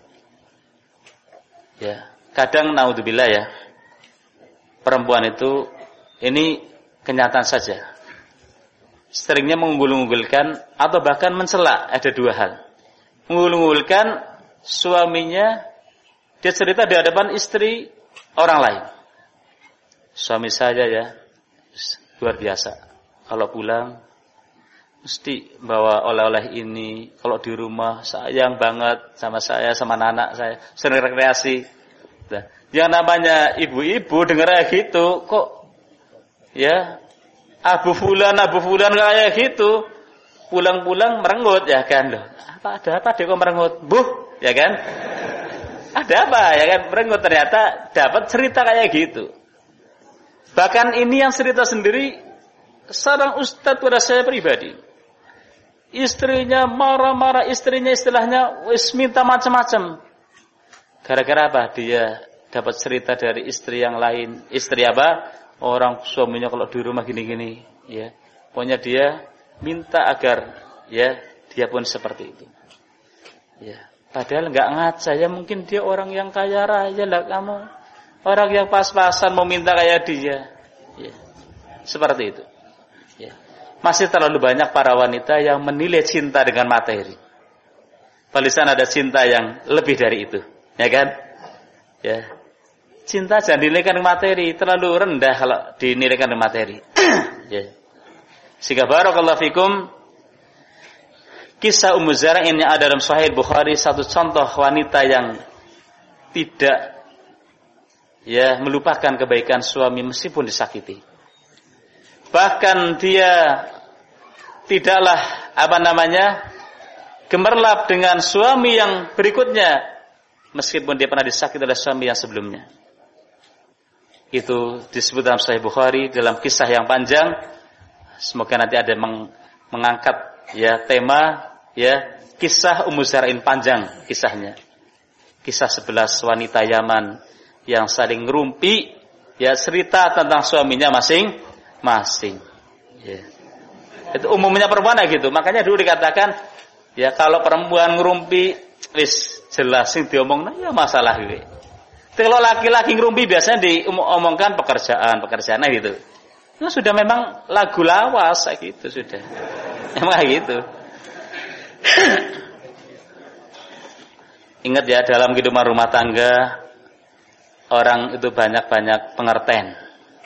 Speaker 1: Ya, kadang naudzubillah ya. Perempuan itu ini kenyataan saja. Seringnya mengunggul-unggulkan atau bahkan mencela, ada dua hal. Mengunggul-unggulkan suaminya, dia cerita di hadapan istri orang lain. Suami saya ya, luar biasa. Kalau pulang mesti bawa oleh-oleh ini. Kalau di rumah sayang banget sama saya, sama anak saya, sering rekreasi. Nah, yang namanya ibu-ibu dengar kayak gitu, kok ya Abu Fulan kayak gitu, pulang-pulang merengut, ya kan, loh. Ada apa dia kok merengut? Buh, ya kan? Ada apa, ya kan? Merengut, ternyata dapat cerita kayak gitu. Bahkan ini yang cerita sendiri seorang ustadz pada saya pribadi. Istrinya marah-marah, istrinya istilahnya wis minta macam-macam. Gara-gara apa? Dia dapat cerita dari istri yang lain. Istri apa? Orang suaminya kalau di rumah gini-gini, ya. Pokoknya dia minta agar ya dia pun seperti itu. Ya. Padahal enggak ngaca, ya mungkin dia orang yang kaya raya lah kamu. Orang yang pas-pasan mau minta kayak dia. Ya. Seperti itu. Ya.
Speaker 2: masih terlalu banyak para wanita yang menilai cinta dengan materi. Padahal ada cinta yang lebih dari itu, ya kan? Ya. Cinta jangan dinilaikan dengan materi, terlalu rendah kalau dinilaikan dengan materi. Ya. Sehingga barakallahu fikum, kisah Ummu Zara ini ada dalam Sahih Bukhari, satu contoh wanita yang tidak melupakan kebaikan suami meskipun disakiti. Bahkan dia tidaklah gemerlap dengan suami yang berikutnya meskipun dia pernah disakiti oleh suami yang sebelumnya. Itu disebut dalam Sahih Bukhari dalam kisah yang panjang. Semoga nanti ada mengangkat tema kisah Ummu Zar'in, panjang kisahnya. Kisah 11 wanita Yaman yang saling ngerumpi, cerita tentang suaminya masing-masing. Ya. Itu umumnya perempuan gitu. Makanya dulu dikatakan, kalau perempuan ngerumpi, wis jelas sing diomongna masalah gitu. Kalau laki-laki ngerumpi biasanya diomongkan pekerjaan gitu. Itu sudah memang lagu lawas gitu sudah. Emang gitu. Ingat ya, dalam kehidupan rumah tangga orang itu banyak-banyak pengertian.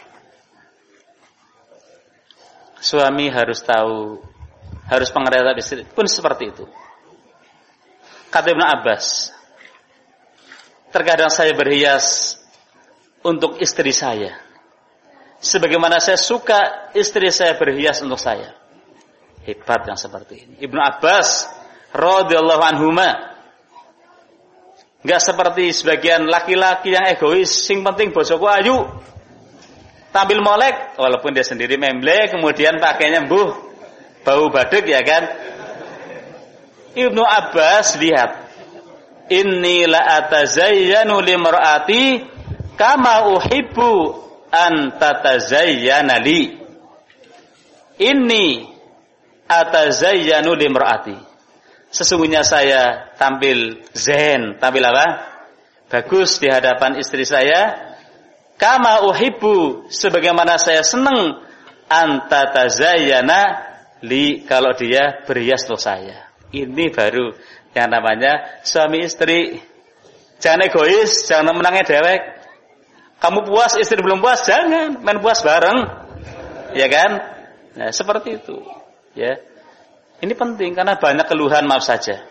Speaker 2: Suami harus tahu, harus pengertian istri pun seperti itu. Kata Ibnu Abbas, terkadang saya berhias untuk istri saya, sebagaimana saya suka istri saya berhias untuk saya. Hebat yang seperti ini. Ibnu Abbas radhiyallahu anhuma. Enggak seperti sebagian laki-laki yang egois, sing penting bojoku ayu. Tampil molek walaupun dia sendiri memble, kemudian pakainya bau baduk, ya kan? Ibnu Abbas lihat, inni la atazayyanu limraati kama uhibbu an tatazayyana li. Inni atazayyanu limraati. Sesungguhnya saya tampil zen, tampil apa? Bagus di hadapan istri saya. Kama uhibbu, sebagaimana saya senang anta tazayyana li, kalau dia berhias untuk saya. Ini baru yang namanya suami istri. Jangan egois, jangan menangnya dewek. Kamu puas, istri belum puas, jangan main puas bareng. Ya kan? Nah, seperti itu. Ya. Ini penting karena banyak keluhan, maaf saja.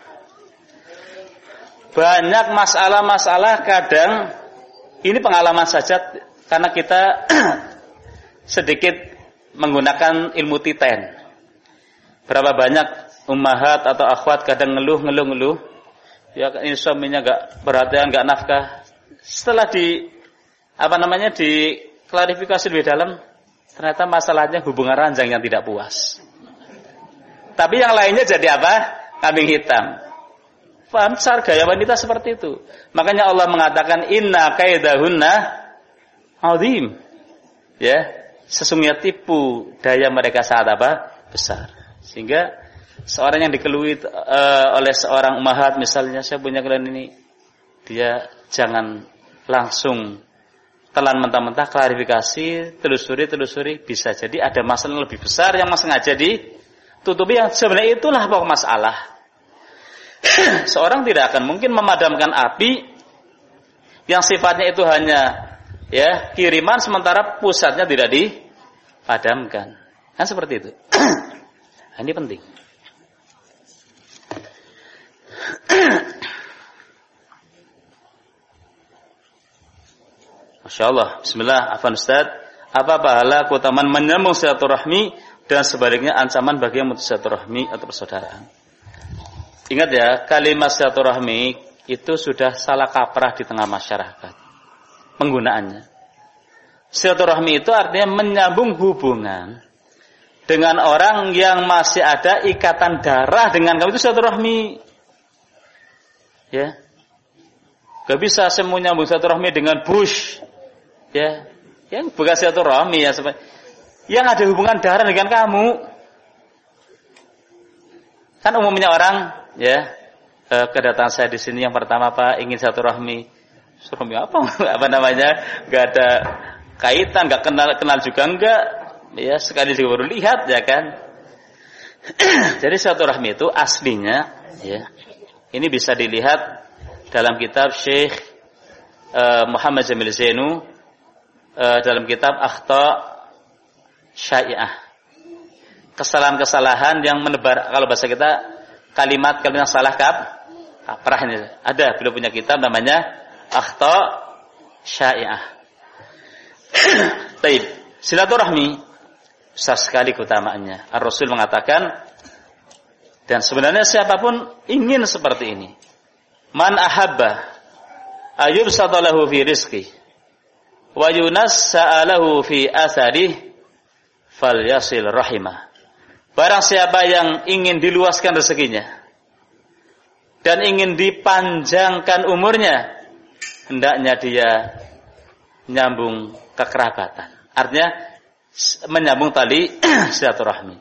Speaker 2: Banyak masalah-masalah kadang ini pengalaman saja karena kita sedikit menggunakan ilmu titen. Berapa banyak ummahat atau akhwat kadang ngeluh. Ya ini suaminya enggak perhatian, enggak nafkah. Setelah diklarifikasi lebih dalam, ternyata masalahnya hubungan ranjang yang tidak puas. Tapi yang lainnya jadi apa? Kambing hitam. Paham? Gaya wanita seperti itu. Makanya Allah mengatakan inna kaidahunna azim. Ya, sesungguhnya tipu daya mereka sangat apa? Besar. Sehingga seorang yang dikeluhi oleh seorang ummahat, misalnya saya punya keluhan ini, dia jangan langsung telan mentah-mentah, klarifikasi, telusuri, bisa jadi ada masalah lebih besar yang sengaja ditutupi, yang sebenarnya itulah pokok masalah. Seorang tidak akan mungkin memadamkan api yang sifatnya itu hanya kiriman sementara pusatnya tidak dipadamkan. Kan seperti itu. Ini penting. Masya Allah. Bismillah. Afwan Ustaz. Apa pahala keutamaan menyambung silaturahmi dan sebaliknya ancaman bagi yang memutus silaturahmi atau persaudaraan? Ingat ya, kalimat silaturahmi itu sudah salah kaprah di tengah masyarakat penggunaannya. Silaturahmi itu artinya menyambung hubungan dengan orang yang masih ada ikatan darah dengan kamu, itu silaturahmi. Ya. Gak bisa semua nyambung silaturahmi dengan Bush. Ya. Yang bukan silaturahmi ya, yang ada hubungan darah dengan kamu. Kan umumnya orang kedatangan saya di sini yang pertama Pak ingin silaturahmi. Silaturahmi apa namanya? Gak ada kaitan, gak kenal juga enggak. Ya, sekali baru lihat ya kan. Jadi silaturahmi itu aslinya, ya, ini bisa dilihat dalam kitab Syekh Muhammad Jamil Zainu dalam kitab Akhta Syai'ah. Kesalahan-kesalahan yang menebar, kalau bahasa kita kalimat salah kaprah ini. Ada, beliau punya kitab namanya Akhta Syai'ah. Baik, silaturahmi besar sekali keutamaannya. Ar-Rasul mengatakan, dan sebenarnya siapapun ingin seperti ini. Man ahabba ayyubsata lahu fi rizqi wa yunassa lahu fi athari falyasil rahimah. Barang siapa yang ingin diluaskan rezekinya dan ingin dipanjangkan umurnya, hendaknya dia nyambung kekerabatan. Artinya menyambung tali silaturahmi.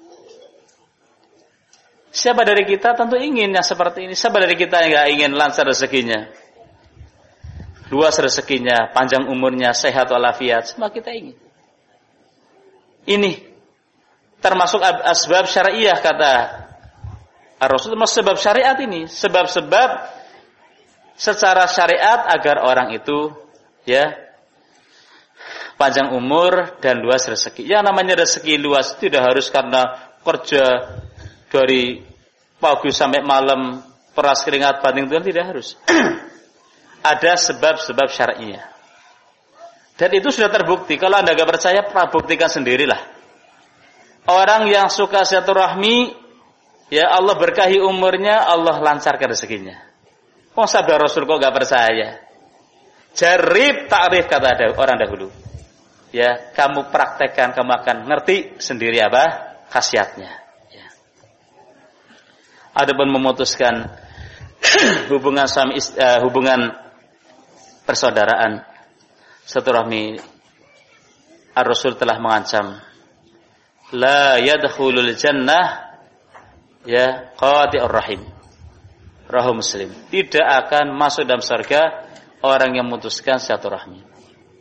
Speaker 2: Siapa dari kita tentu ingin yang seperti ini. Siapa dari kita yang nggak ingin lancar rezekinya, luas rezekinya, panjang umurnya, sehat walafiat? Semua kita ingin. Ini termasuk asbab syariah, kata Rasul. Termasuk sebab syariat ini, sebab-sebab secara syariat agar orang itu, ya, panjang umur dan luas rezeki. Yang namanya rezeki luas tidak harus karena kerja dari pagi sampai malam, peras keringat banting tulang, tidak harus. Ada sebab-sebab syar'iyyah. Dan itu sudah terbukti. Kalau Anda enggak percaya, buktikan sendirilah. Orang yang suka silaturahmi, ya Allah berkahi umurnya, Allah lancarkan rezekinya. Oh, sabda Rasul kok enggak percaya? Jarib ta'rif, kata orang dahulu. Ya, kamu praktekkan, kamu akan ngerti sendiri apa khasiatnya. Ya. Adapun memutuskan hubungan suami hubungan persaudaraan, silaturahmi, Ar-Rasul telah mengancam, la yadkhulul jannah ya qati'ur rahim. Rawahu Muslim. Tidak akan masuk dalam surga orang yang memutuskan silaturahmi.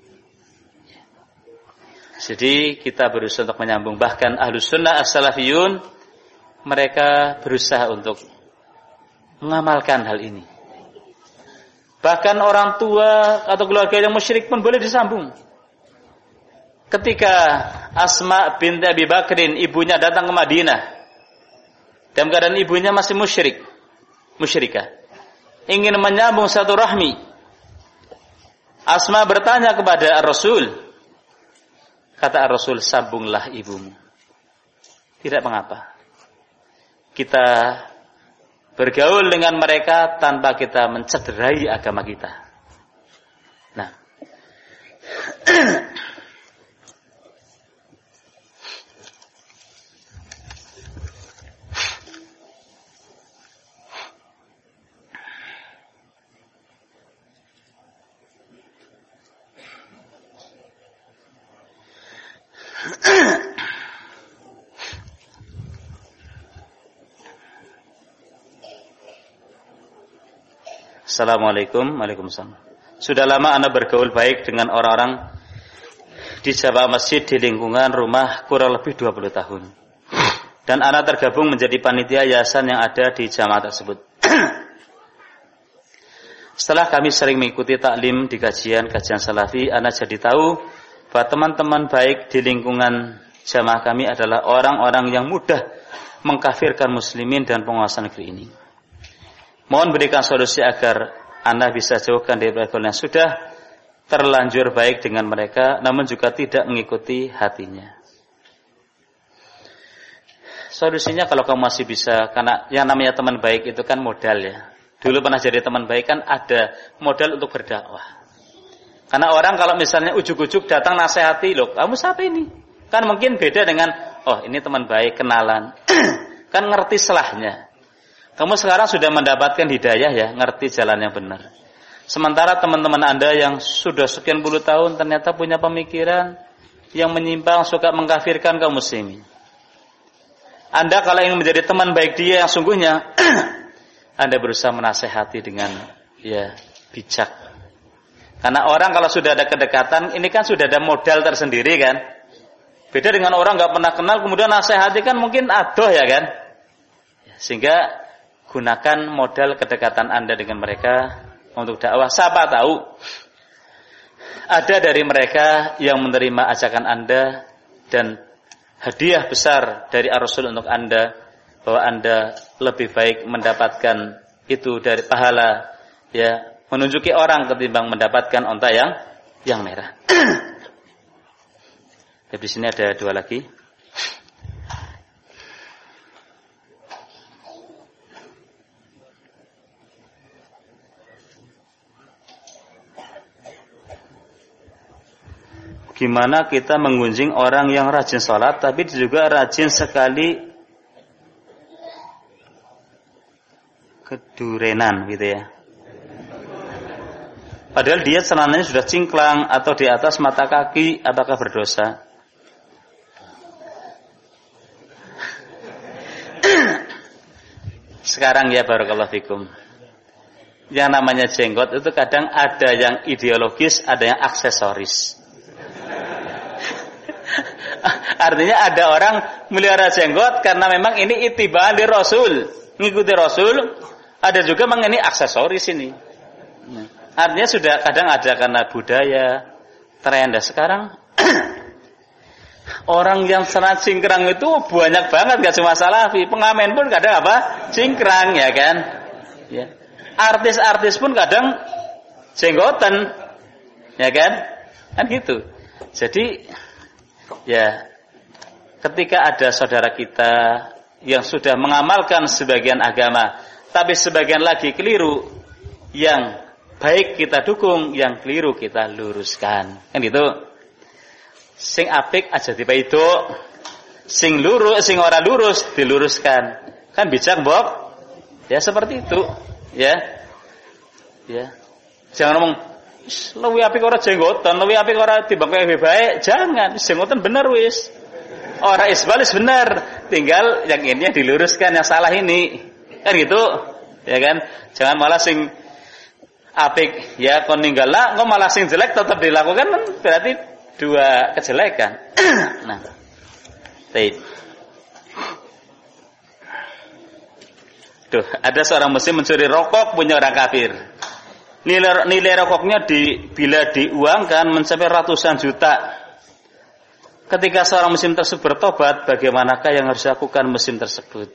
Speaker 2: Jadi kita berusaha untuk menyambung. Bahkan Ahlus Sunnah As-Salafiyun, mereka berusaha untuk mengamalkan hal ini. Bahkan orang tua atau keluarga yang musyrik pun boleh disambung. Ketika Asma binti Abi Bakrin, ibunya datang ke Madinah, dalam keadaan ibunya masih musyrikah, ingin menyambung silaturahmi, Asma bertanya kepada Ar-Rasul. Kata Ar-Rasul, sambunglah ibumu. Tidak mengapa. Kita bergaul dengan mereka tanpa kita mencederai agama kita. Nah. Assalamualaikum. Waalaikumsalam. Sudah lama Anda bergaul baik dengan orang-orang di jamaah masjid di lingkungan rumah kurang lebih 20 tahun. Dan Anda tergabung menjadi panitia yayasan yang ada di jamaah tersebut. Setelah kami sering mengikuti taklim di kajian salafi, Anda jadi tahu bahwa teman-teman baik di lingkungan jamaah kami adalah orang-orang yang mudah mengkafirkan muslimin dan penguasa negeri ini. Mohon berikan solusi agar Anda bisa jauhkan dari pergaulan yang sudah terlanjur baik dengan mereka, namun juga tidak mengikuti hatinya. Solusinya kalau kamu masih bisa, karena yang namanya teman baik itu kan modal ya. Dulu pernah jadi teman baik kan ada modal untuk berdakwah. Karena orang kalau misalnya ujuk-ujuk datang nasihati, loh kamu siapa ini? Kan mungkin beda dengan, oh ini teman baik, kenalan. Kan ngerti selahnya. Kamu sekarang sudah mendapatkan hidayah ya, ngerti jalan yang benar. Sementara teman-teman Anda yang sudah sekian puluh tahun ternyata punya pemikiran yang menyimpang, suka mengkafirkan kaum muslimin. Anda kalau ingin menjadi teman baik dia yang sungguhnya, Anda berusaha menasehati dengan ya bijak. Karena orang kalau sudah ada kedekatan, ini kan sudah ada modal tersendiri kan.
Speaker 1: Beda dengan orang nggak pernah kenal kemudian nasihati kan mungkin adoh ya kan. Sehingga gunakan modal kedekatan Anda dengan mereka untuk dakwah. Siapa tahu ada dari mereka yang menerima ajakan Anda dan hadiah besar dari Ar-Rasul untuk Anda, bahwa Anda lebih baik mendapatkan itu dari pahala ya menunjuki orang ketimbang mendapatkan onta yang merah. Ya, di sini ada dua lagi. Gimana kita menggunjing orang yang rajin sholat tapi juga rajin sekali kedurenan gitu ya. Padahal dia celananya sudah cingklang atau di atas mata kaki, apakah berdosa? Sekarang ya barakallahu fikum. Yang namanya jenggot itu kadang ada yang ideologis, ada yang aksesoris. Artinya ada orang melihara jenggot karena memang ini ittiba'an di Rasul, ngikuti Rasul. Ada juga memang ini aksesoris ini. Artinya sudah kadang ada karena budaya, tren. Sekarang orang yang senang cingkrang itu banyak banget, gak cuma Salafi. Pengamen pun kadang apa? Cingkrang ya kan? Ya. Artis-artis pun kadang jenggotan, ya kan? Kan gitu. Jadi ya, ketika ada saudara kita yang sudah mengamalkan sebagian agama, tapi sebagian lagi keliru, yang baik kita dukung, yang keliru kita luruskan. Kan gitu. Sing apik aja dipaido, sing lurus, sing ora lurus diluruskan. Kan bijak, Mbok? Ya seperti itu, ya. Ya. Jangan ngomong luwih apik ora jenggotan, luwih apik ora timbang kowe baik. Jangan, jenggotan bener wis. Ora isbalis bener, tinggal yang ini yang diluruskan, yang salah ini. Kan gitu. Ya kan? Jangan malah sing apik ya kon ninggala, kok malah sing jelek tetap dilakukan, kan berarti dua kejelekan. Nah. Baik. Tuh, ada seorang muslim mencuri rokok punya orang kafir. Nilai rokoknya bila diuangkan mencapai ratusan juta. Ketika seorang muslim tersebut bertobat, bagaimanakah yang harus dilakukan muslim tersebut?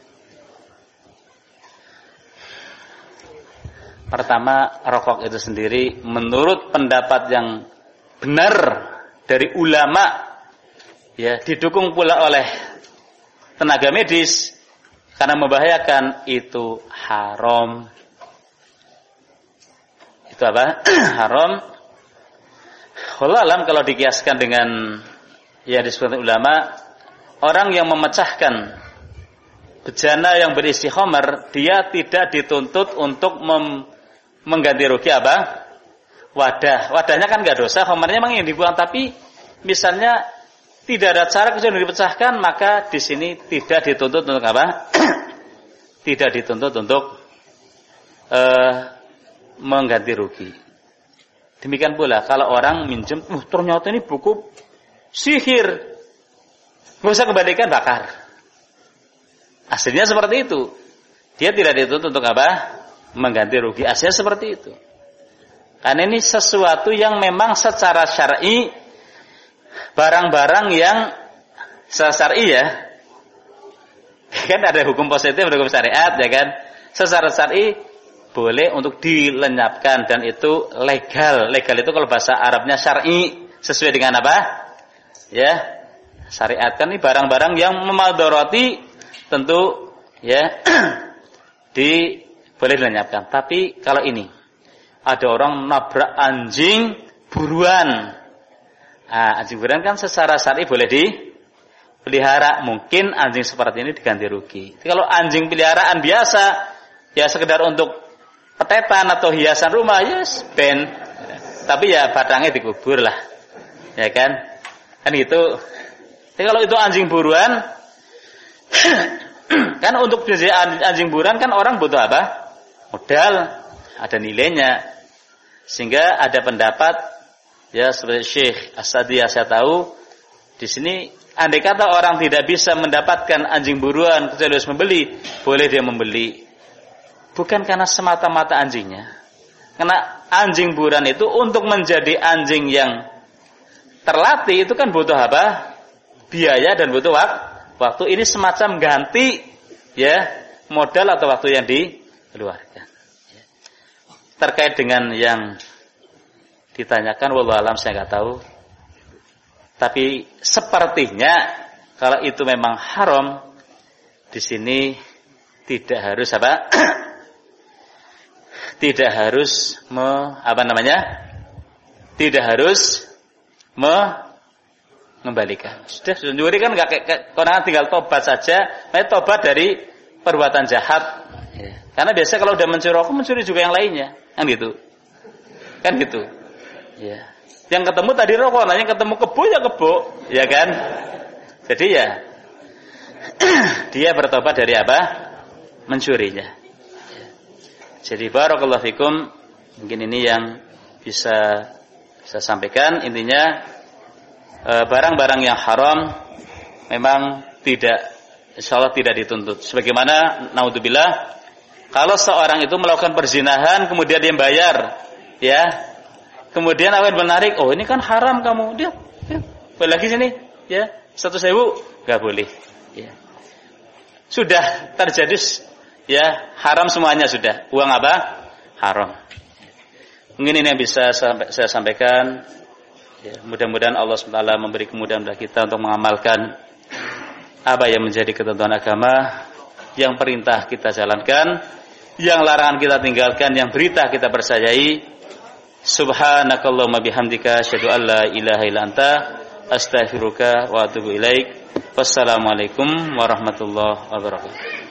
Speaker 1: Pertama, rokok itu sendiri menurut pendapat yang benar dari ulama, ya didukung pula oleh tenaga medis, karena membahayakan, itu haram. Itu apa? Haram. Wallahu alam, kalau dikiaskan dengan ya disebutkan ulama, orang yang memecahkan bejana yang berisi khamar, dia tidak dituntut untuk mengganti rugi apa? Wadahnya kan nggak dosa, khamarnya memang yang dibuang, tapi misalnya tidak ada cara kecuali dipecahkan, maka di sini tidak dituntut untuk apa? Tidak dituntut untuk mengganti rugi. Demikian pula kalau orang minjem, ternyata ini buku sihir, nggak usah kembalikan, bakar. Aslinya seperti itu. Dia tidak dituntut untuk apa? Mengganti rugi. Aslinya seperti itu. Karena ini sesuatu yang memang secara syar'i, barang-barang yang secara syar'i ya, kan ada hukum positif, ada hukum syariat ya kan. Secara syar'i boleh untuk dilenyapkan dan itu legal. Legal itu kalau bahasa Arabnya syar'i, sesuai dengan apa? Ya, syariat. Kan ini barang-barang yang memadharati, tentu ya boleh dilenyapkan. Tapi kalau ini ada orang nabrak anjing buruan. Anjing buruan kan secara syar'i boleh dipelihara. Mungkin anjing seperti ini diganti rugi. Kalau anjing peliharaan biasa, ya sekedar untuk petetan atau hiasan rumah, yes, ben. Tapi ya batangnya dikubur lah. Ya kan? Kan gitu. Tapi kalau itu anjing buruan, kan untuk anjing buruan kan orang butuh apa? Modal, ada nilainya. Sehingga ada pendapat ya seperti Syekh As-Sadiyah, saya tahu
Speaker 2: Di sini andai kata orang tidak bisa mendapatkan anjing buruan kecuali harus membeli, boleh dia membeli. Bukan karena semata-mata anjingnya. Karena anjing buruan itu untuk menjadi anjing yang terlatih itu kan butuh apa? Biaya dan butuh waktu. Ini semacam ganti ya modal atau waktu yang dikeluarkan. Terkait dengan yang ditanyakan, wallahu alam saya nggak tahu. Tapi sepertinya kalau itu memang haram, di sini tidak harus apa? Tidak harus Tidak harus mengembalikan. Sudah mencuri kan nggak konangan, tinggal tobat saja. Tobat dari perbuatan jahat. Ya. Karena biasa kalau udah mencuri rokok, mencuri juga yang lainnya, kan gitu. Ya. Yang ketemu tadi rokok, yang ketemu kebo ya kebo, ya kan? Jadi ya dia bertobat dari apa? Mencurinya. Ya. Jadi barakallahu fikum, mungkin ini yang bisa saya sampaikan. Intinya barang-barang yang haram memang insyaallah tidak dituntut. Sebagaimana naudzubillah, kalau seorang itu melakukan perzinahan kemudian dia bayar, ya. Kemudian awet menarik, oh ini kan haram kamu, dia boleh lagi sini, ya 100.000, nggak boleh, ya. Sudah terjadi, ya haram semuanya sudah, uang apa? Haram. Mungkin ini yang bisa saya sampaikan. Ya, mudah-mudahan Allah SWT memberi kemudahan bagi kita untuk mengamalkan apa yang menjadi ketentuan agama, yang perintah kita jalankan, yang larangan kita tinggalkan, yang berita kita percayai. Subhanakallahumma bihamdika asyhadu an la ilaha illa anta astaghfiruka wa atubu ilaik. Wassalamualaikum warahmatullahi wabarakatuh.